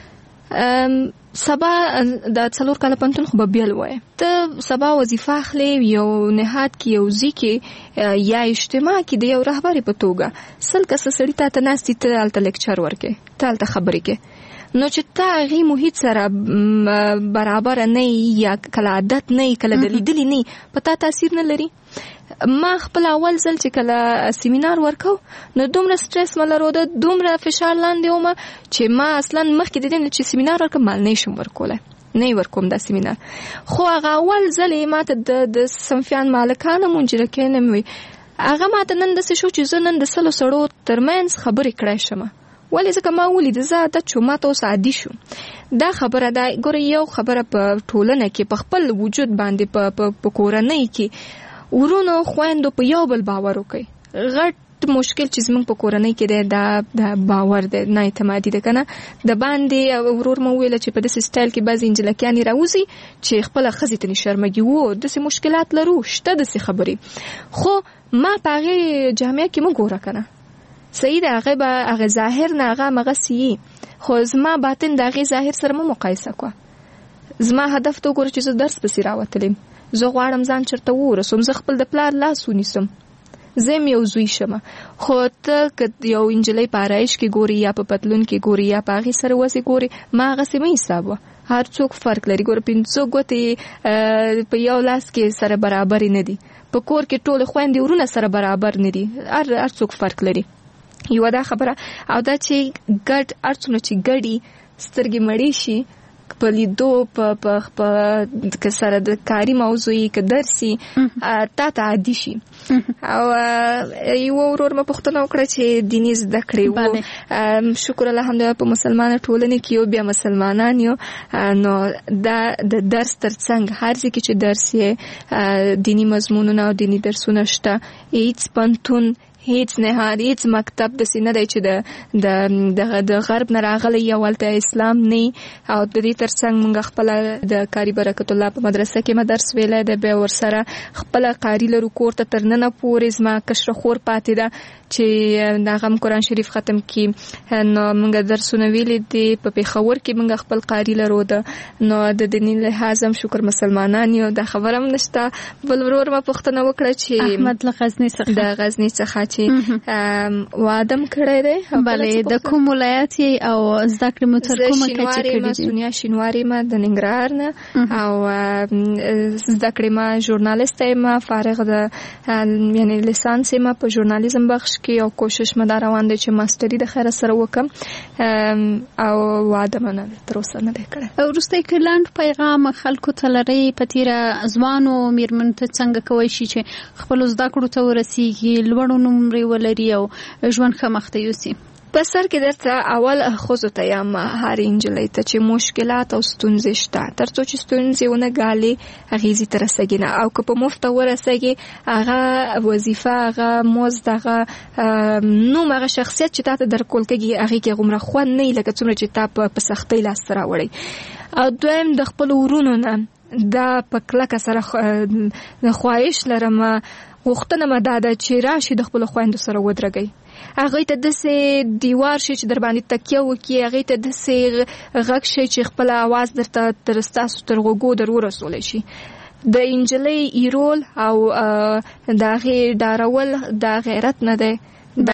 سبا د څلور کال پنځون خو به بیل وای ته سبا وظیفه اخلي یو نهاد کې یو ځکه یا اجتماع کې د یو رهبری په توګه سل کس سړی ته ناستې ته الته لیکچر ورکې ته الته خبرې کې نو چې تا غي محیط سره برابر نه یا کله عادت نه کله دلیدلی نه پتا تاثیر نه لري ما خپل اول ځل چې کله سیمینار ورکاو نو دومره سټرس ملرو ده دومره فشار لاندې ومه چې ما اصلا مخکې د دې چې سیمینار ورکم مال نشم ورکوله نه ورکوم دا سیمینار خو هغه اول ځل ماته د سنفیان مالکانه منجرکه نه وي هغه ماته نن د شو چې زه نن د سلو سړو ترمنځ خبرې کړای شم ولې ځکه ما ولید زاده چې ما ته سعادي شو دا خبره دا ګوره یو خبره په ټولنه کې په خپل وجود باندې په کورنۍ کې ورونو خويندو په یو بل باور وکي غټ مشکل چې زمونږ په کورنۍ کې دا باور دی نه اعتمادي ده کنه د باندې ورور مو ویل چې په دې سټایل کې بعضی انجلکیانی راوځي چې خپل خزې ته شرمګي وو د مشکلات لرو شته د خبرې خو ما پاره جامعه کې مو ګوره کنه صحیح ده هغه ظاهر نه هغه مغسی خو زما باطن د هغه ظاهر سره مقایسه کو زما هدف ته ګوره چې زه درس پسې راوتلم زه غواړم ځان چرته ورسوم زه خپل د پلار لاس ونیسم زم یو زوی شمه خو ته یو انجلۍ پارایش کې ګوري یا په پتلون کې ګوري یا په هغه سره وسی ګوري ما هغه سمې حساب هر څوک فرق لري ګور پینځه ګوتې په یو لاس کې سره برابر نه دي په کور کې ټول خويندې ورونه سره برابر نه دي هر څوک فرق لري یو دا خبره او دا چې ګډ ارڅونه چې ګډي سترګې مړې شي په لیدو په سره د کاری موضوعي ک درسي تا ته عادي شي. او یو ورور ما پوښتنه وکړه چې دیني زده کړې وو. شکر الحمدلله په مسلمان ټولنه کې یو بیا مسلمانان یو نو دا د درس ترڅنګ هر ځای کې چې درس یې دینی مضمونونه او دینی درسونه شته. هیڅ پنتون هیڅ نهاد هیڅ مکتب د سینه دی چې د غرب نه راغلی یا ولته اسلام نه. او د دې ترڅنګ موږ خپل د قاری برکت الله په مدرسه کې مدرس ویلای دی به ورسره خپل قاری لرو کور ته ترننه پورې زما کشر خور پاتې ده چې داغم قرآن شریف ختم کی. نو موږ درسونه ویلې دي په پیښور کې موږ خپل قاری لرو ده نو د دیني لحاظ هم شکر مسلمانان یو. دا خبره هم نشته. بل ورور ما پوښتنه وکړه چې احمد له غزنی څخه د غزنی څخه چې وادم کړی دی. بله د کوم ولایت او زده کړې مو تر کومه کچه کړې دي؟ سونیا شینواری ما د ننګرهار نه او زده کړې ما ژورنالیست یم فارغ د یعنی لیسانس یم په ژورنالیزم بخش کې او کوشش مې دا روان دی چې ماستری د خیر سره وکم او واده منه تر اوسه نه کړه. وروسته کلاند پیغام خلکو ته لري په تیره ځوانو میرمن ته څنګه کوي شي چې خپل زده کړو ته ورسیږي لوړ نمرې ولري او ژوند ښه مخ ته یوسي؟ په سر کې درته اول ښځو ته یم هر نجلۍ ته چې مشکلات او ستونزې شته تر څو چې ستونزې ونه ګالي هغې ته رسېږي نه. او که په مفته ورسېږي هغه وظیفه هغه مزد هغه نوم هغه شخصیت چې تا ته درکول کېږي هغې کې هغومره خوند نه وي لکه څومره چې تا په سختۍ لاسته راوړی. او دویم د خپلو ورونو نه دا په کلکه سره خواهش لرم غوښتنه مې دا ده چې راشي د خپلو خویندو سره ودرېږئ. هغې ته داسې دیوار شي چې در باندې تکیه وکړي. هغې ته داسې غږ شي چې خپل اواز درته تر ستاسو تر غوږو در ورسولی شي. د انجلۍ ایرول او د هغې ډارول دا غیرت نه دی